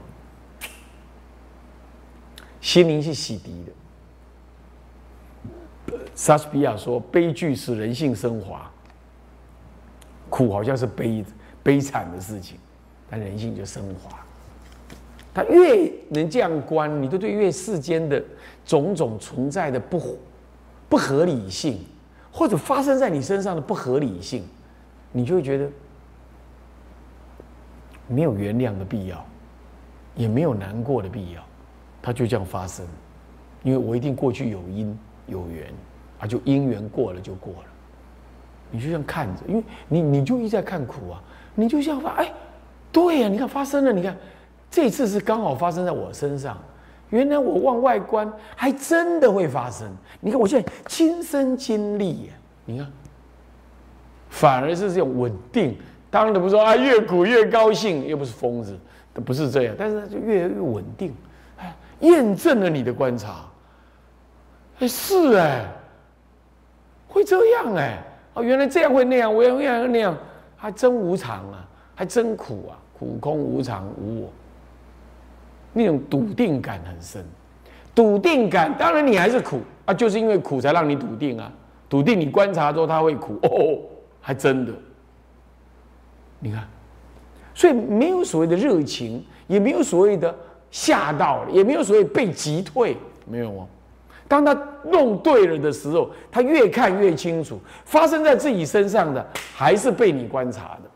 心灵是洗涤的。莎士比亚说：“悲剧使人性升华，苦好像是悲悲惨的事情，但人性就升华。他越能这样观，你就对越世间的种种存在的不不合理性，或者发生在你身上的不合理性，你就会觉得没有原谅的必要，也没有难过的必要，它就这样发生，因为我一定过去有因有缘。”啊，就因缘过了就过了，你就这样看着，因为你你就一直在看苦啊，你就像发哎，对呀、啊，你看发生了，你看这次是刚好发生在我身上， 原来我往外观还真的会发生。你看我现在亲身经历呀，你看，反而是这种稳定。当然不是说啊越苦越高兴，又不是疯子，不是这样。但是就越来越稳定，哎，验证了你的观察。哎，是哎，会这样哎，哦，原来这样会那样，我也会那样那样，还真无常啊，还真苦啊，苦空无常无我。那种笃定感很深，笃定感当然你还是苦啊，就是因为苦才让你笃定啊。笃定你观察之后它会苦哦，还真的。你看，所以没有所谓的热情，也没有所谓的吓到了，也没有所谓被击退，没有哦。当他弄对了的时候，他越看越清楚，发生在自己身上的还是被你观察的。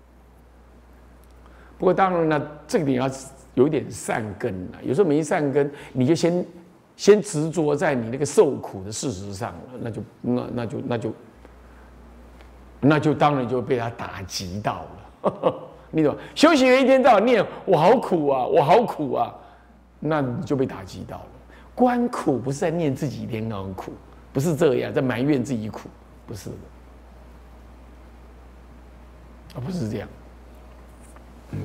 不过当然了，这个你要有点善根啊，有时候没善根，你就先先执着在你那个受苦的事实上了，那就那那就那就那就当然就被他打击到了。你懂？修行人一天到晚念我好苦啊，我好苦啊，那你就被打击到了。观苦不是在念自己一天到晚苦，不是这样，在埋怨自己苦，不是的，啊，不是这样。嗯，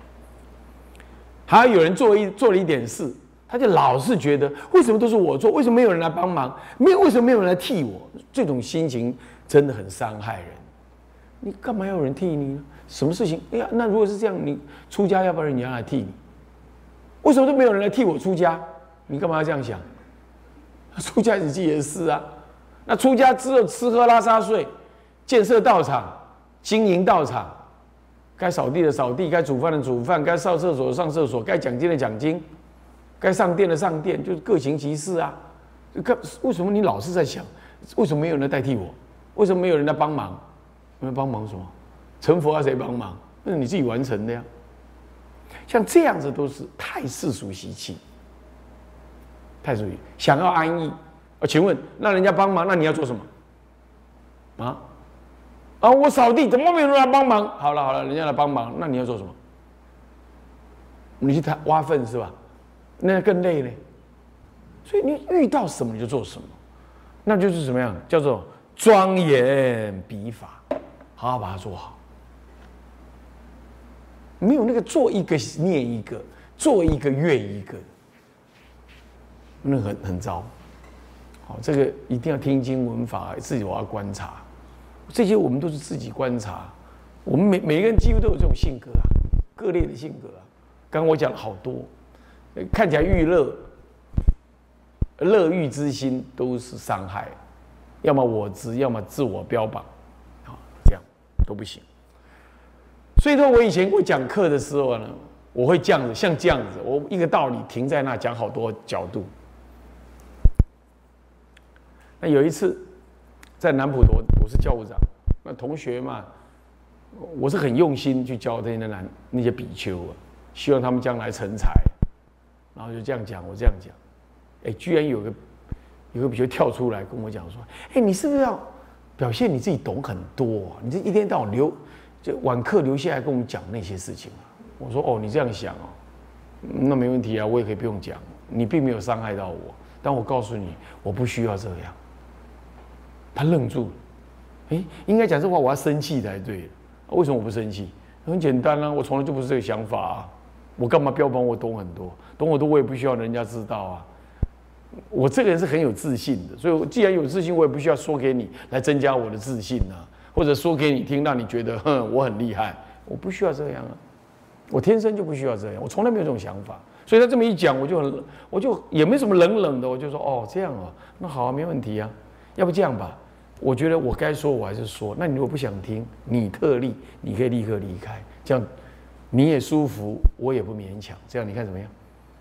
还有有人做一做了一点事，他就老是觉得为什么都是我做，为什么没有人来帮忙？没有，为什么没有人来替我？这种心情真的很伤害人。你干嘛要有人替你呢？什么事情？哎呀，那如果是这样，你出家要不然人家来替你？为什么都没有人来替我出家？你干嘛要这样想？出家你自己的事啊。那出家之后吃喝拉撒睡，建设道场，经营道场，该扫地的扫地，该煮饭的煮饭，该上厕所的上厕所，该讲经的讲经，该上殿的上殿，就是各行其事啊。为什么你老是在想，为什么没有人来代替我？为什么没有人来帮忙？你们帮忙什么？成佛要谁帮忙？那是你自己完成的呀。像这样子都是太世俗习气，太世俗，想要安逸。啊，请问，那人家帮忙，那你要做什么？啊？啊，我扫地，怎么没有人来帮忙？好了好了，人家来帮忙，那你要做什么？你去挖粪是吧？那更累嘞。所以你遇到什么你就做什么，那就是怎么样？叫做庄严笔法，好好把它做好。没有那个做一个念一个，做一个怨一个，那很很糟。好，这个一定要听经闻法，自己我要观察。这些我们都是自己观察，我们每每个人几乎都有这种性格啊，各类的性格啊。刚刚我讲了好多，看起来欲乐，乐欲之心都是伤害，要么我执，要么自我标榜，好，这样都不行。所以说我以前我讲课的时候呢，我会这样子，像这样子，我一个道理停在那讲好多角度。那有一次在南普陀，我是教务长，那同学嘛，我是很用心去教那些男那些比丘啊，希望他们将来成才，然后就这样讲，我这样讲，哎，居然有个有个比丘跳出来跟我讲说，哎，你是不是要表现你自己懂很多啊？你这一天到晚留。就晚课留下来跟我们讲那些事情啊，我说哦，你这样想哦，那没问题啊，我也可以不用讲，你并没有伤害到我，但我告诉你，我不需要这样。他愣住了，哎，应该讲这话我要生气才对，为什么我不生气？很简单啊，我从来就不是这个想法啊，我干嘛标榜我懂很多？懂很多我也不需要人家知道啊。我这个人是很有自信的，所以既然有自信，我也不需要说给你来增加我的自信啊。或者说给你听，让你觉得哼我很厉害，我不需要这样啊，我天生就不需要这样，我从来没有这种想法。所以他这么一讲，我就很，我就也没什么冷冷的，我就说哦这样啊，那好啊，没问题啊。要不这样吧，我觉得我该说我还是说，那你如果不想听，你特例，你可以立刻离开，这样你也舒服，我也不勉强，这样你看怎么样？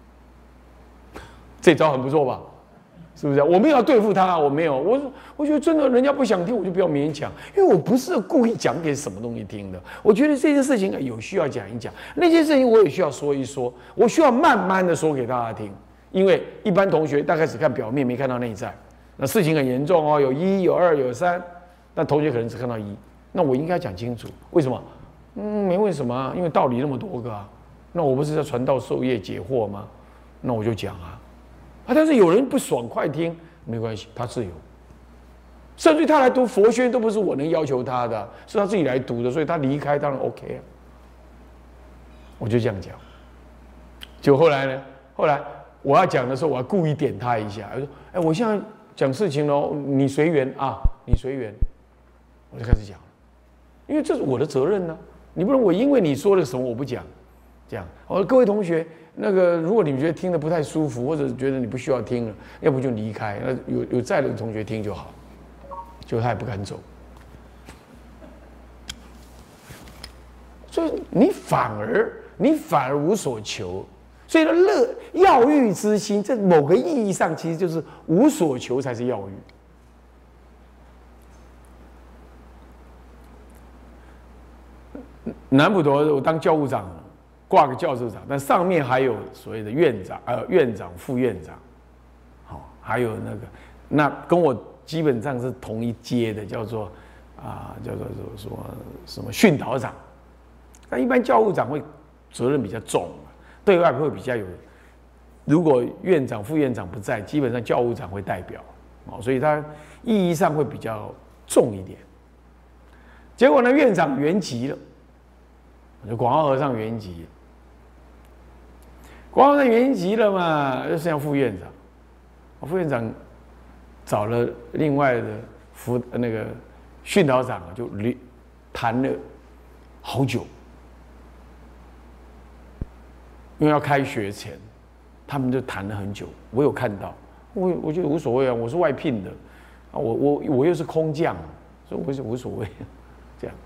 这招很不错吧？是不是？我没有要对付他，我没有。我我觉得真的，人家不想听，我就不要勉强，因为我不是故意讲给什么东西听的。我觉得这件事情有需要讲一讲，那件事情我也需要说一说，我需要慢慢的说给大家听。因为一般同学大概只看表面，没看到内在。那事情很严重哦，有一有二有三，但同学可能只看到一。那我应该讲清楚，为什么？嗯，没为什么啊，因为道理那么多个啊。那我不是在传道授业解惑吗？ 那我就讲啊，啊，但是有人不爽快听没关系，他自由。甚至他来读佛学都不是我能要求他的，是他自己来读的，所以他离开当然 OK 啊。我就这样讲。就后来呢，后来我要讲的时候，我要故意点他一下，我说：“哎，我现在讲事情喽，你随缘啊，你随缘。”我就开始讲了，因为这是我的责任呢、啊。你不能我因为你说了什么我不讲，这样。我说各位同学，那个如果你们觉得听得不太舒服，或者觉得你不需要听了，要不就离开。那有有在的同学听就好。结果他也不敢走，所以你反而你反而无所求。所以呢，乐要欲之心，在某个意义上，其实就是无所求才是要欲。南普陀，我当教务长，挂个教授长，但上面还有所谓的院长、呃院长、副院长，好，还有那个那跟我基本上是同一阶的，叫做啊、呃、叫做什么什么训导长。但一般教务长会责任比较重。对外会比较有，如果院长、副院长不在，基本上教务长会代表，哦，所以他意义上会比较重一点。结果呢，院长圆寂了，就广化和尚圆寂了，广化和尚圆寂了嘛，就剩下副院长，副院长找了另外的辅那个训导长，就谈了好久。因为要开学前，他们就谈了很久。我有看到，我我觉得无所谓啊，我是外聘的，啊，我我我又是空降，所以我是无所谓，这样。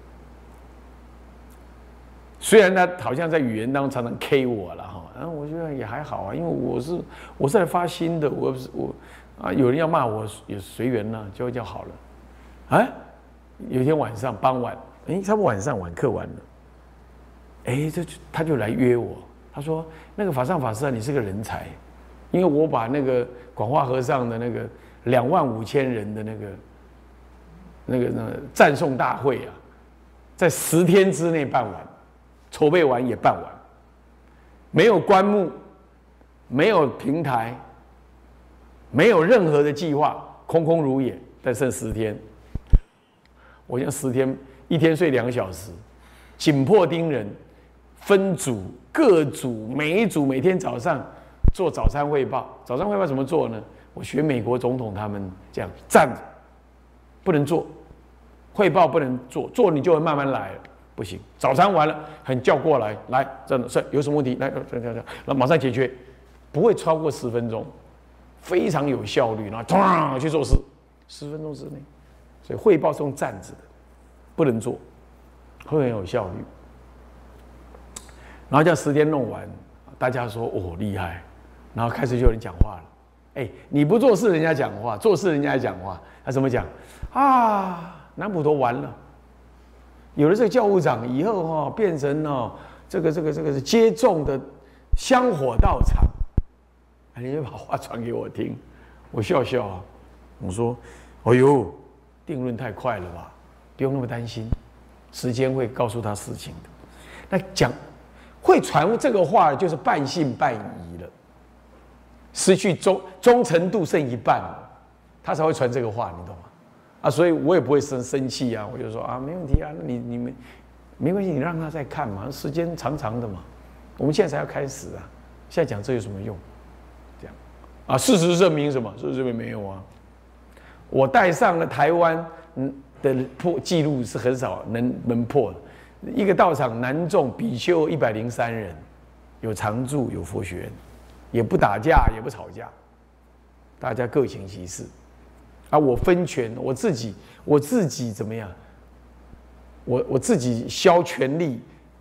虽然他好像在语言当中常常 K 我了哈，然后我觉得也还好啊，因为我是我是来发心的，我是我啊，有人要骂我也随缘了，就就好了。啊，有一天晚上傍晚，哎，他们晚上晚课完了，哎，这他就来约我。他说：“那个法上法师啊，你是个人才，因为我把那个广化和尚的那个两万五千人的那个、那个、那个赞颂大会啊，在十天之内办完，筹备完也办完，没有棺木，没有平台，没有任何的计划，空空如也。但剩十天，我现在十天，一天睡两个小时，紧迫盯人。”分组各组，每一组每天早上做早餐汇报。早餐汇报怎么做呢？我学美国总统他们这样站着，不能坐，汇报不能坐，坐你就会慢慢来了，不行。早餐完了，很叫过来，来，真的是有什么问题来，这样这样，那马上解决，不会超过十分钟，非常有效率，然后咚去做事，十分钟之内。所以汇报是用站着的，不能坐，会很有效率。然后叫十天弄完，大家说哦厉害，然后开始就有人讲话了。哎，你不做事人家讲话，做事人家讲话，他怎么讲？啊，南普陀完了，有了这个教务长以后哈、哦，变成哦这个这个这个是接种的香火道场。哎，你就把话传给我听，我笑笑啊，我说，哎呦，定论太快了吧，不用那么担心，时间会告诉他事情的。那讲。会传这个话就是半信半疑了，失去忠忠诚度剩一半了，他才会传这个话，你懂吗？啊，所以我也不会生生气啊，我就说啊，没问题啊，那你你们没关系，你让他再看嘛，时间长长的嘛，我们现在才要开始啊，现在讲这有什么用？这样啊，事实证明什么？事实证明没有啊，我带上了台湾的破记录是很少能能破的。一个道场男众比丘一百零三人，有常住有佛学院，也不打架也不吵架，大家各行其事。啊，我分权，我自己我自己怎么样？我我自己消权力，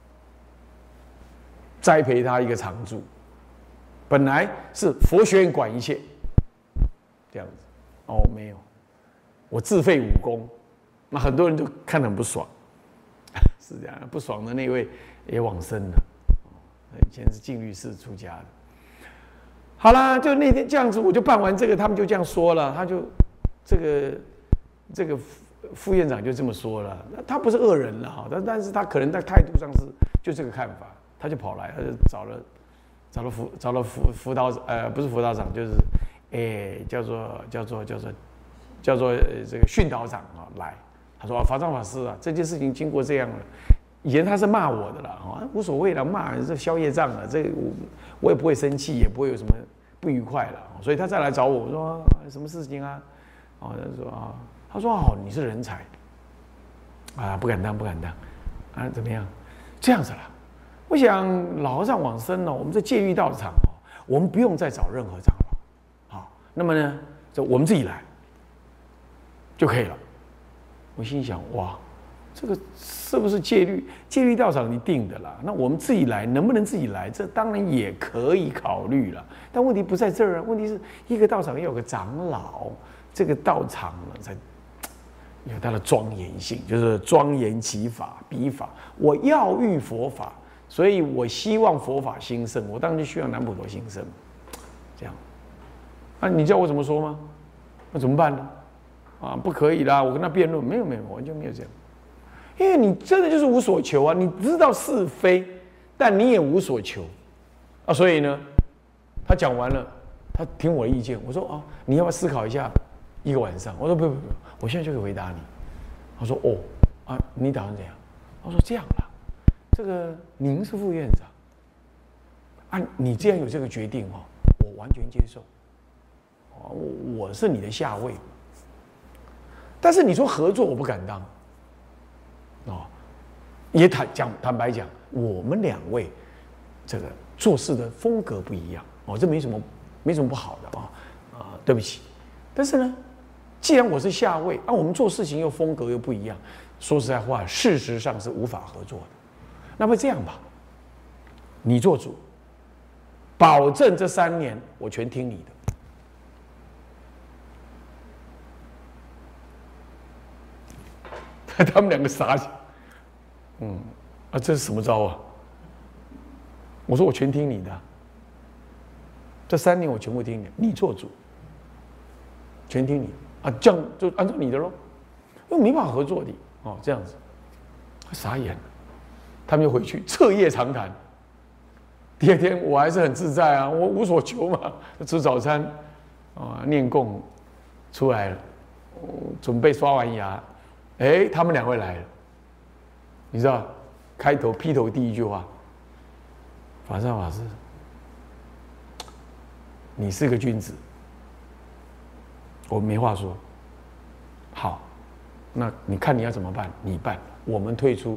栽培他一个常住。本来是佛学院管一切，这样子。哦，没有，我自废武功，那很多人就看得很不爽。是这样，不爽的那位也往生了。以前是净律寺出家的。好啦，就那天这样子，我就办完这个，他们就这样说了，他就这个这个副院长就这么说了。他不是恶人了哈，但但是他可能在态度上是就这个看法，他就跑来，他就找了找了辅找了辅辅导呃不是辅导长就是，哎叫做叫做叫做叫做这个训导长啊来，他说啊法藏法师啊这件事情经过这样了，以前他是骂我的啦啊无所谓了骂这消业障了，这我我也不会生气也不会有什么不愉快了，所以他再来找我我说什么事情啊，哦他说啊他说哦你是人才，啊不敢当不敢当，啊怎么样这样子了。我想老和尚往生了，我们这戒律道场哦，我们不用再找任何长老，好，那么呢，就我们自己来就可以了。我心想，哇，这个是不是戒律？戒律道场你定的啦，那我们自己来，能不能自己来？这当然也可以考虑了。但问题不在这儿啊，问题是一个道场要有个长老，这个道场呢才有它的庄严性，就是庄严其法彼法。我要欲佛法。所以我希望佛法兴盛，我当然就希望南普陀兴盛，这样。啊，你叫我怎么说吗？那怎么办呢？啊，不可以啦！我跟他辩论，没有没有，完全没有这样。因为你真的就是无所求啊，你知道是非，但你也无所求啊。所以呢，他讲完了，他听我的意见，我说啊，你要不要思考一下一个晚上？我说不不不，我现在就可以回答你。他说哦啊，你打算怎样？他说这样啦。这个您是副院长，啊，你既然有这个决定哦，我完全接受。我我是你的下位，但是你说合作我不敢当，哦，也坦讲坦白讲，我们两位这个做事的风格不一样哦，这没什么没什么不好的啊啊，对不起。但是呢，既然我是下位，啊，我们做事情又风格又不一样，说实在话，事实上是无法合作的。那么这样吧，你做主，保证这三年我全听你的。他们两个傻起来，嗯，啊，这是什么招啊？我说我全听你的，这三年我全部听你，你做主，全听你啊，这样就按照你的喽，因为没办法合作的哦，这样子，傻眼了。他们就回去彻夜长谈。第二天我还是很自在啊，我无所求嘛，吃早餐啊，念供出来了，准备刷完牙，哎，他们两位来了，你知道，开头劈头第一句话，法上法师，你是个君子，我没话说。好，那你看你要怎么办？你办，我们退出。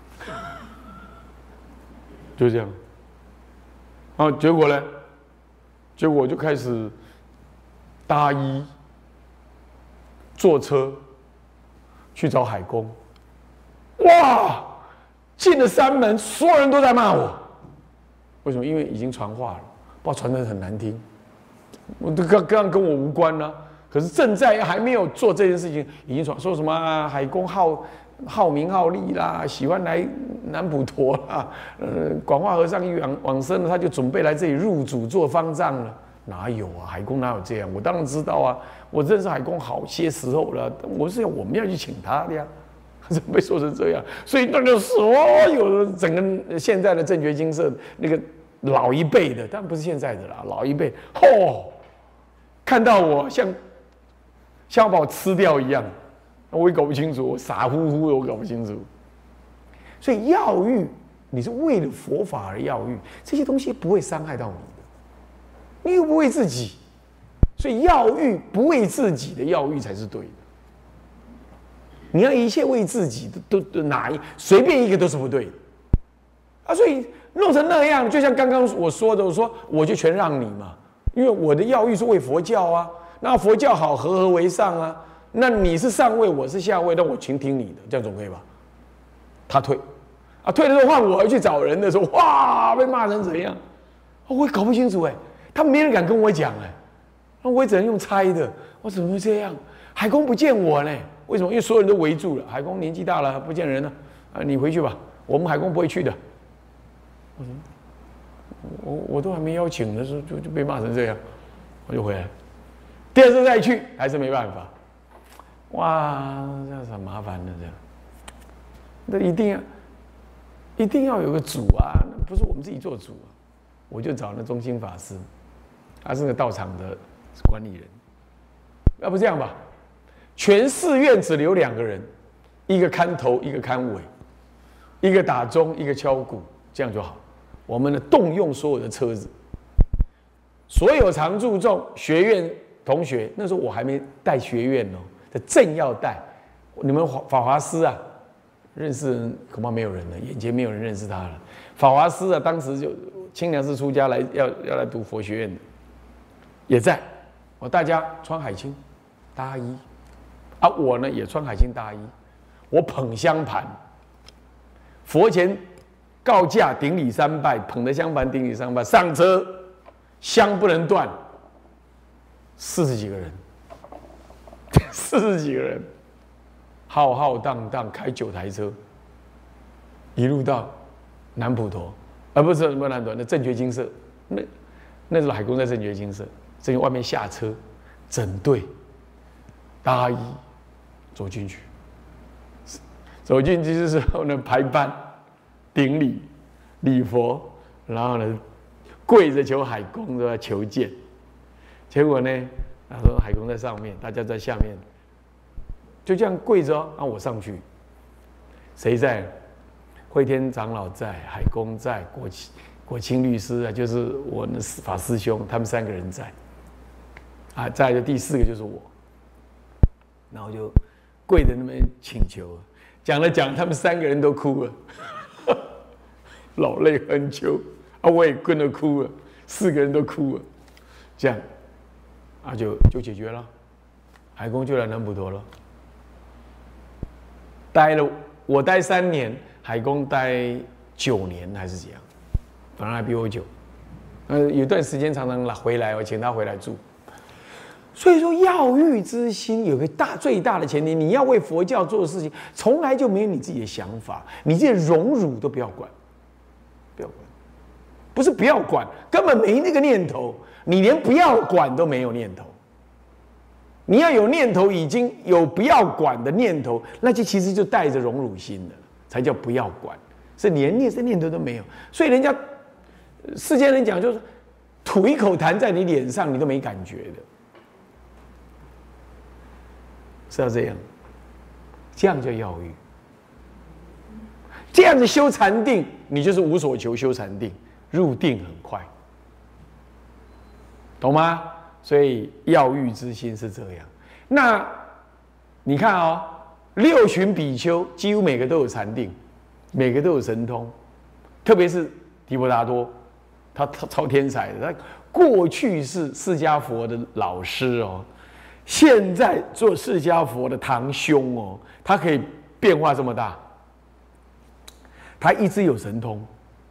就这样，啊，结果呢？结果我就开始搭衣坐车去找海公。哇！进了山门，所有人都在骂我。为什么？因为已经传话了，不知道传得很难听。我这刚刚跟我无关呢、啊，可是正在还没有做这件事情，已经传说什么、啊、海公好好名好利啦，喜欢来南普陀啦，呃，广化和尚一往往生了，他就准备来这里入主做方丈了。哪有啊？海公哪有这样？我当然知道啊，我认识海公好些时候了，我是要我们要去请他的呀。怎么被说成这样？所以那就所有的整个现在的正觉精舍那个老一辈的，当然不是现在的啦，老一辈，嚯，看到我像像要把我吃掉一样。我也搞不清楚，我傻乎乎的，我搞不清楚。所以药欲，你是为了佛法而药欲，这些东西不会伤害到你的，你又不为自己，所以药欲不为自己的药欲才是对的。你要一切为自己的，都都哪一随便一个都是不对的啊！所以弄成那样，就像刚刚我说的，我说我就全让你嘛，因为我的药欲是为佛教啊，那佛教好，和合为上啊。那你是上位，我是下位，那我全听你的，这样总可以吧？他退，啊，退了之后换我要去找人的时候，哇，被骂成怎样？我也搞不清楚哎，他没人敢跟我讲哎，那我也只能用猜的。我怎么会这样？海公不见我呢？为什么？因为所有人都围住了。海公年纪大了，不见人了。啊，你回去吧，我们海公不会去的。我说，我我都还没邀请的时候，就就被骂成这样，我就回来。第二次再去，还是没办法。哇，这样子很麻烦的，这样。那一定要，一定要有个主啊，不是我们自己做主啊。 我就找那中兴法师，他是那个道场的管理人。要不这样吧，全寺院只留两个人，一个看头，一个看尾，一个打钟，一个敲鼓，这样就好。我们呢动用所有的车子，所有常住众、学院同学，那时候我还没带学院哦，正要带。你们法华师啊，认识人恐怕没有人了，眼前没有人认识他了。法华师啊，当时就清凉寺出家来要要来读佛学院的，也在。我大家穿海青大衣，啊，我呢也穿海青大衣，我捧香盘，佛前告假顶礼三拜，捧着香盘顶礼三拜，上车，香不能断，四十几个人，四十几个人，浩浩荡荡开九台车，一路到南普陀，啊不是什么南普陀，那正觉精舍，那那时候海公在正觉精舍，正外面下车，整队大衣走进去，走进去的时候呢排班顶礼礼佛，然后呢跪着求海公都要求见，结果呢他说海公在上面，大家在下面，就这样跪着哦，让我上去，谁在？慧天长老在，海公在，果果清律师啊，就是我的法师兄，他们三个人在。啊，再来第四个就是我，然后就跪在那边请求，讲了讲，他们三个人都哭了，老泪横秋啊，我也跟着哭了，四个人都哭了，这样啊就就解决了，海公就来南普陀了，待了我待三年。海公待九年还是怎样，反正还比我久。呃，有段时间常常回来，我请他回来住。所以说，要欲之心有个大最大的前提，你要为佛教做的事情，从来就没有你自己的想法，你这荣辱都不要管，不要管，不是不要管，根本没那个念头，你连不要管都没有念头。你要有念头，已经有不要管的念头，那就其实就带着荣辱心的。才叫不要管，是连念这念头都没有，所以人家世间人讲就是吐一口痰在你脸上，你都没感觉的，是要这样，这样叫要欲，这样子修禅定，你就是无所求修禅定，入定很快，懂吗？所以要欲之心是这样。那你看哦。六旬比丘几乎每个都有禅定，每个都有神通，特别是提婆达多，他超天才的。他过去是释迦佛的老师哦，现在做释迦佛的堂兄哦，他可以变化这么大。他一直有神通，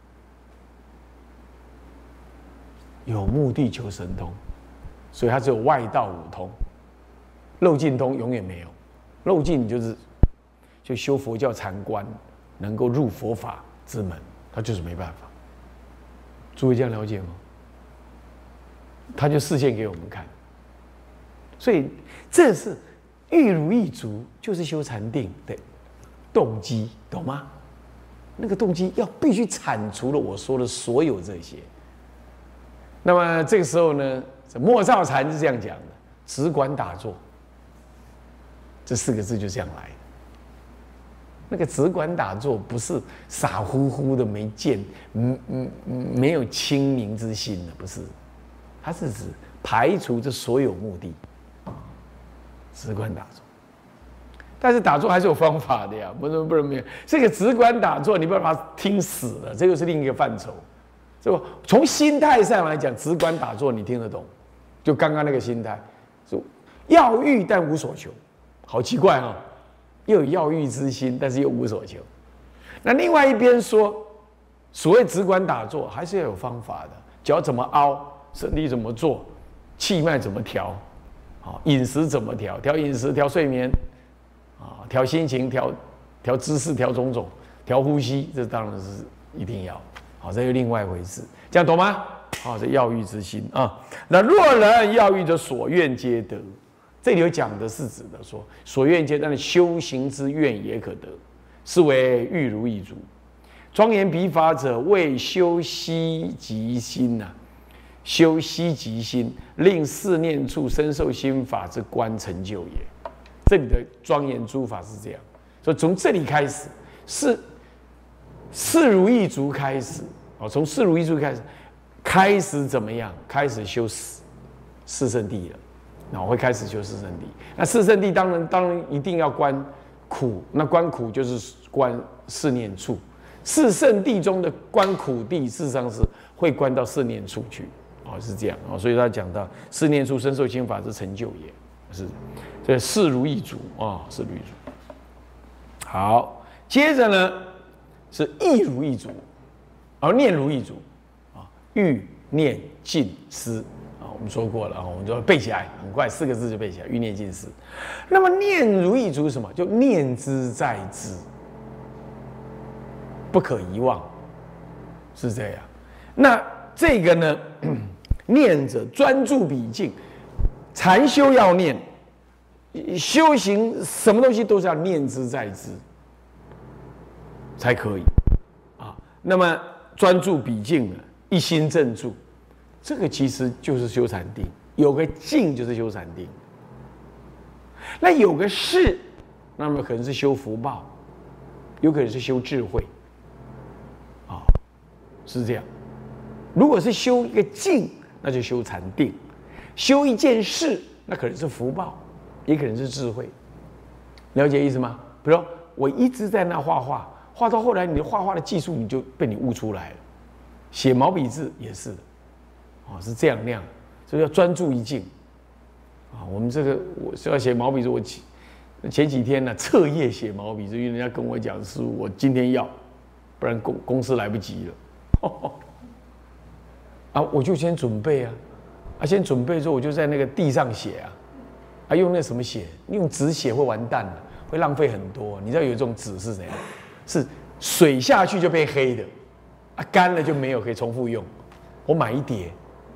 有目的求神通，所以他只有外道五通，漏尽通永远没有。漏尽就是就修佛教禅观，能够入佛法之门，他就是没办法。诸位这样了解吗？他就示现给我们看，所以这是欲如意足，就是修禅定的动机，懂吗？那个动机要必须铲除了我说的所有这些。那么这个时候呢，莫照禅是这样讲的：只管打坐。这四个字就这样来。那个只管打坐，不是傻乎乎的没见，嗯嗯没有清明之心的，不是，它是指排除这所有目的，只管打坐。但是打坐还是有方法的呀，不能不能没有。这个只管打坐，你不要把它听死了，这又是另一个范畴。是吧？从心态上来讲，只管打坐，你听得懂？就刚刚那个心态，是要欲但无所求。好奇怪哦，又有要欲之心，但是又无所求。那另外一边说，所谓只管打坐，还是要有方法的。脚怎么凹，身体怎么做，气脉怎么调，啊，饮食怎么调，调饮食，调睡眠，啊，调心情，调调姿势，调种种，调呼吸，这当然是一定要。好，这又另外一回事，这样懂吗？好，这要欲之心啊。那若人要欲者，所愿皆得。这里有讲的是指的说，所愿皆得，修行之愿也可得，是为欲如意足。 庄严笔法者，为修悉极心呐、啊，修悉极心，令四念处深受心法之观成就也。这里的庄严诸法是这样，所以从这里开始，是四如意足开始，哦，从四如意足开始，开始怎么样？开始修四四圣谛了，那我会开始修四圣谛。那四圣谛当然当然一定要观苦，那观苦就是观四念处。四圣谛中的观苦谛，事实上是会观到四念处去，哦，是这样哦。所以他讲到四念处深受心法之成就也，是这四如意足啊，四如意足。好，接着呢是意如意足，而念如意足啊，欲念尽思啊，我们说过了啊，我们就背起来，很快四个字就背起来，欲念尽思。那么念如意足是什么？就念之在之。不可遗忘，是这样。那这个呢？念者专注比境，禅修要念，修行什么东西都是要念之在之，才可以啊。那么专注比境呢，一心正住，这个其实就是修禅定。有个静就是修禅定，那有个事，那么可能是修福报，有可能是修智慧。是这样，如果是修一个静，那就修禅定；修一件事，那可能是福报，也可能是智慧。了解意思吗？比如说，我一直在那画画，画到后来，你的画画的技术你就被你悟出来了。写毛笔字也是的，哦，是这样那样，所以要专注一静。啊，我们这个我是要写毛笔字，我前几天呢彻夜写毛笔字，因为人家跟我讲，师父，我今天要，不然公公司来不及了。哦，啊，我就先准备啊，啊，先准备之后我就在那个地上写啊，啊，用那什么写？用纸写会完蛋的，会浪费很多。你知道有一种纸是怎样？是水下去就变黑的，啊，干了就没有，可以重复用。我买一叠，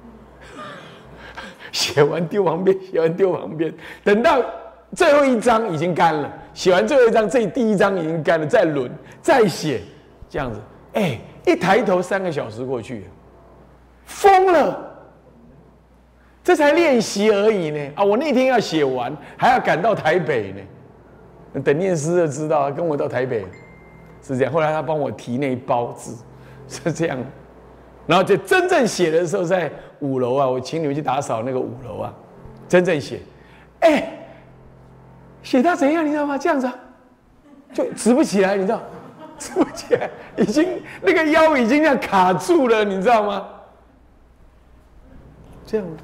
写完丢旁边，写完丢旁边，等到最后一张已经干了，写完最后一张，这第一张已经干了，再轮再写，这样子，哎、欸。一抬头三个小时过去，疯了！这才练习而已呢啊！我那天要写完，还要赶到台北呢。等念师就知道，跟我到台北是这样。后来他帮我提那一包字，是这样。然后就真正写的时候，在五楼啊，我请你们去打扫那个五楼啊，真正写，哎、欸，写到怎样，你知道吗？这样子啊，就直不起来，你知道。直不起来，已经那个腰已经这样卡住了，你知道吗？这样，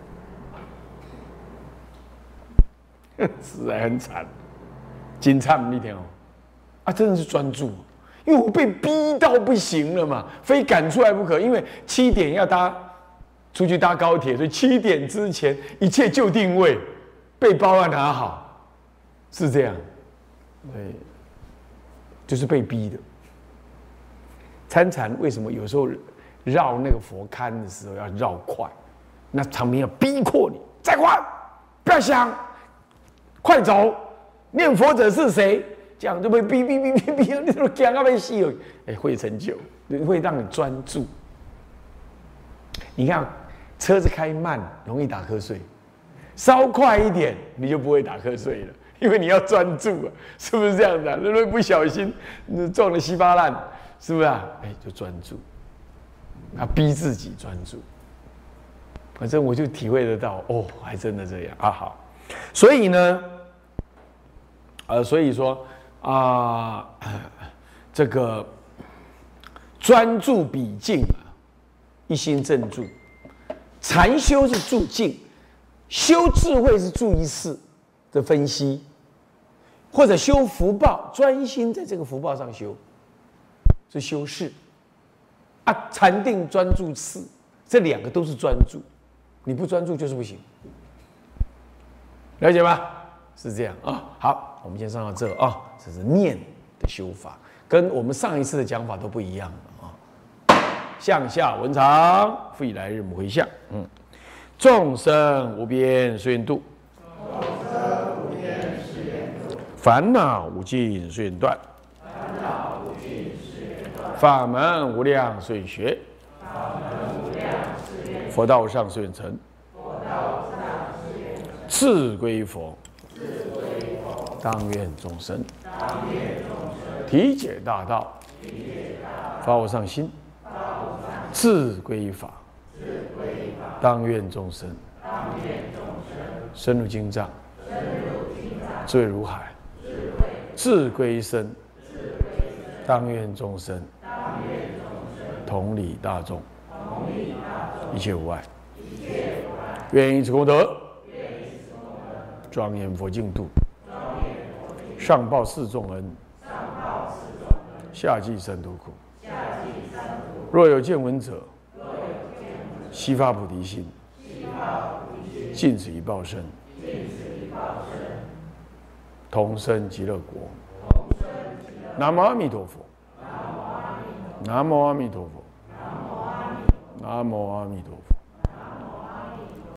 实在很惨，金灿那天哦，啊，真的是专注，因为我被逼到不行了嘛，非赶出来不可。因为七点要搭出去搭高铁，所以七点之前一切就定位，背包要拿好，是这样，对，就是被逼的。参禅为什么有时候绕那个佛龛的时候要绕快？那场面要逼迫你，再快，不要想，快走！念佛者是谁？这样就被逼逼逼逼逼，你都讲到被死了，哎，会成就，会让你专注。你看车子开慢容易打瞌睡，稍快一点你就不会打瞌睡了，因为你要专注啊，是不是这样的、啊？如果不小心撞得稀巴烂。是不是啊？哎，就专注，啊，逼自己专注。反正我就体会得到，哦，还真的这样啊。好，所以呢，呃，所以说啊、呃，这个专注比境啊，一心正住。禅修是住境，修智慧是注意事的分析，或者修福报，专心在这个福报上修。是修事啊，禅定专注事，这两个都是专注，你不专注就是不行，了解吗？是这样啊、哦。好，我们先上到这啊、哦，这是念的修法，跟我们上一次的讲法都不一样啊、哦。向下文长，复以来日母回向，嗯，众生无边誓愿度，众生无边誓愿度，烦恼无尽誓愿断。 法门无量遂学，佛道上顺成，次归佛，当愿众生体解大道，发无上心，次归法，当愿众生深入经藏，智慧如海，智归身，当愿众生同理大众，一切无碍。愿以此功德，庄严佛净土，上报四重恩，下济三途苦。若有见闻者，悉发菩提心，尽此一报身，同生极乐国。南无阿弥陀佛。南无阿弥陀佛。南无阿弥陀佛。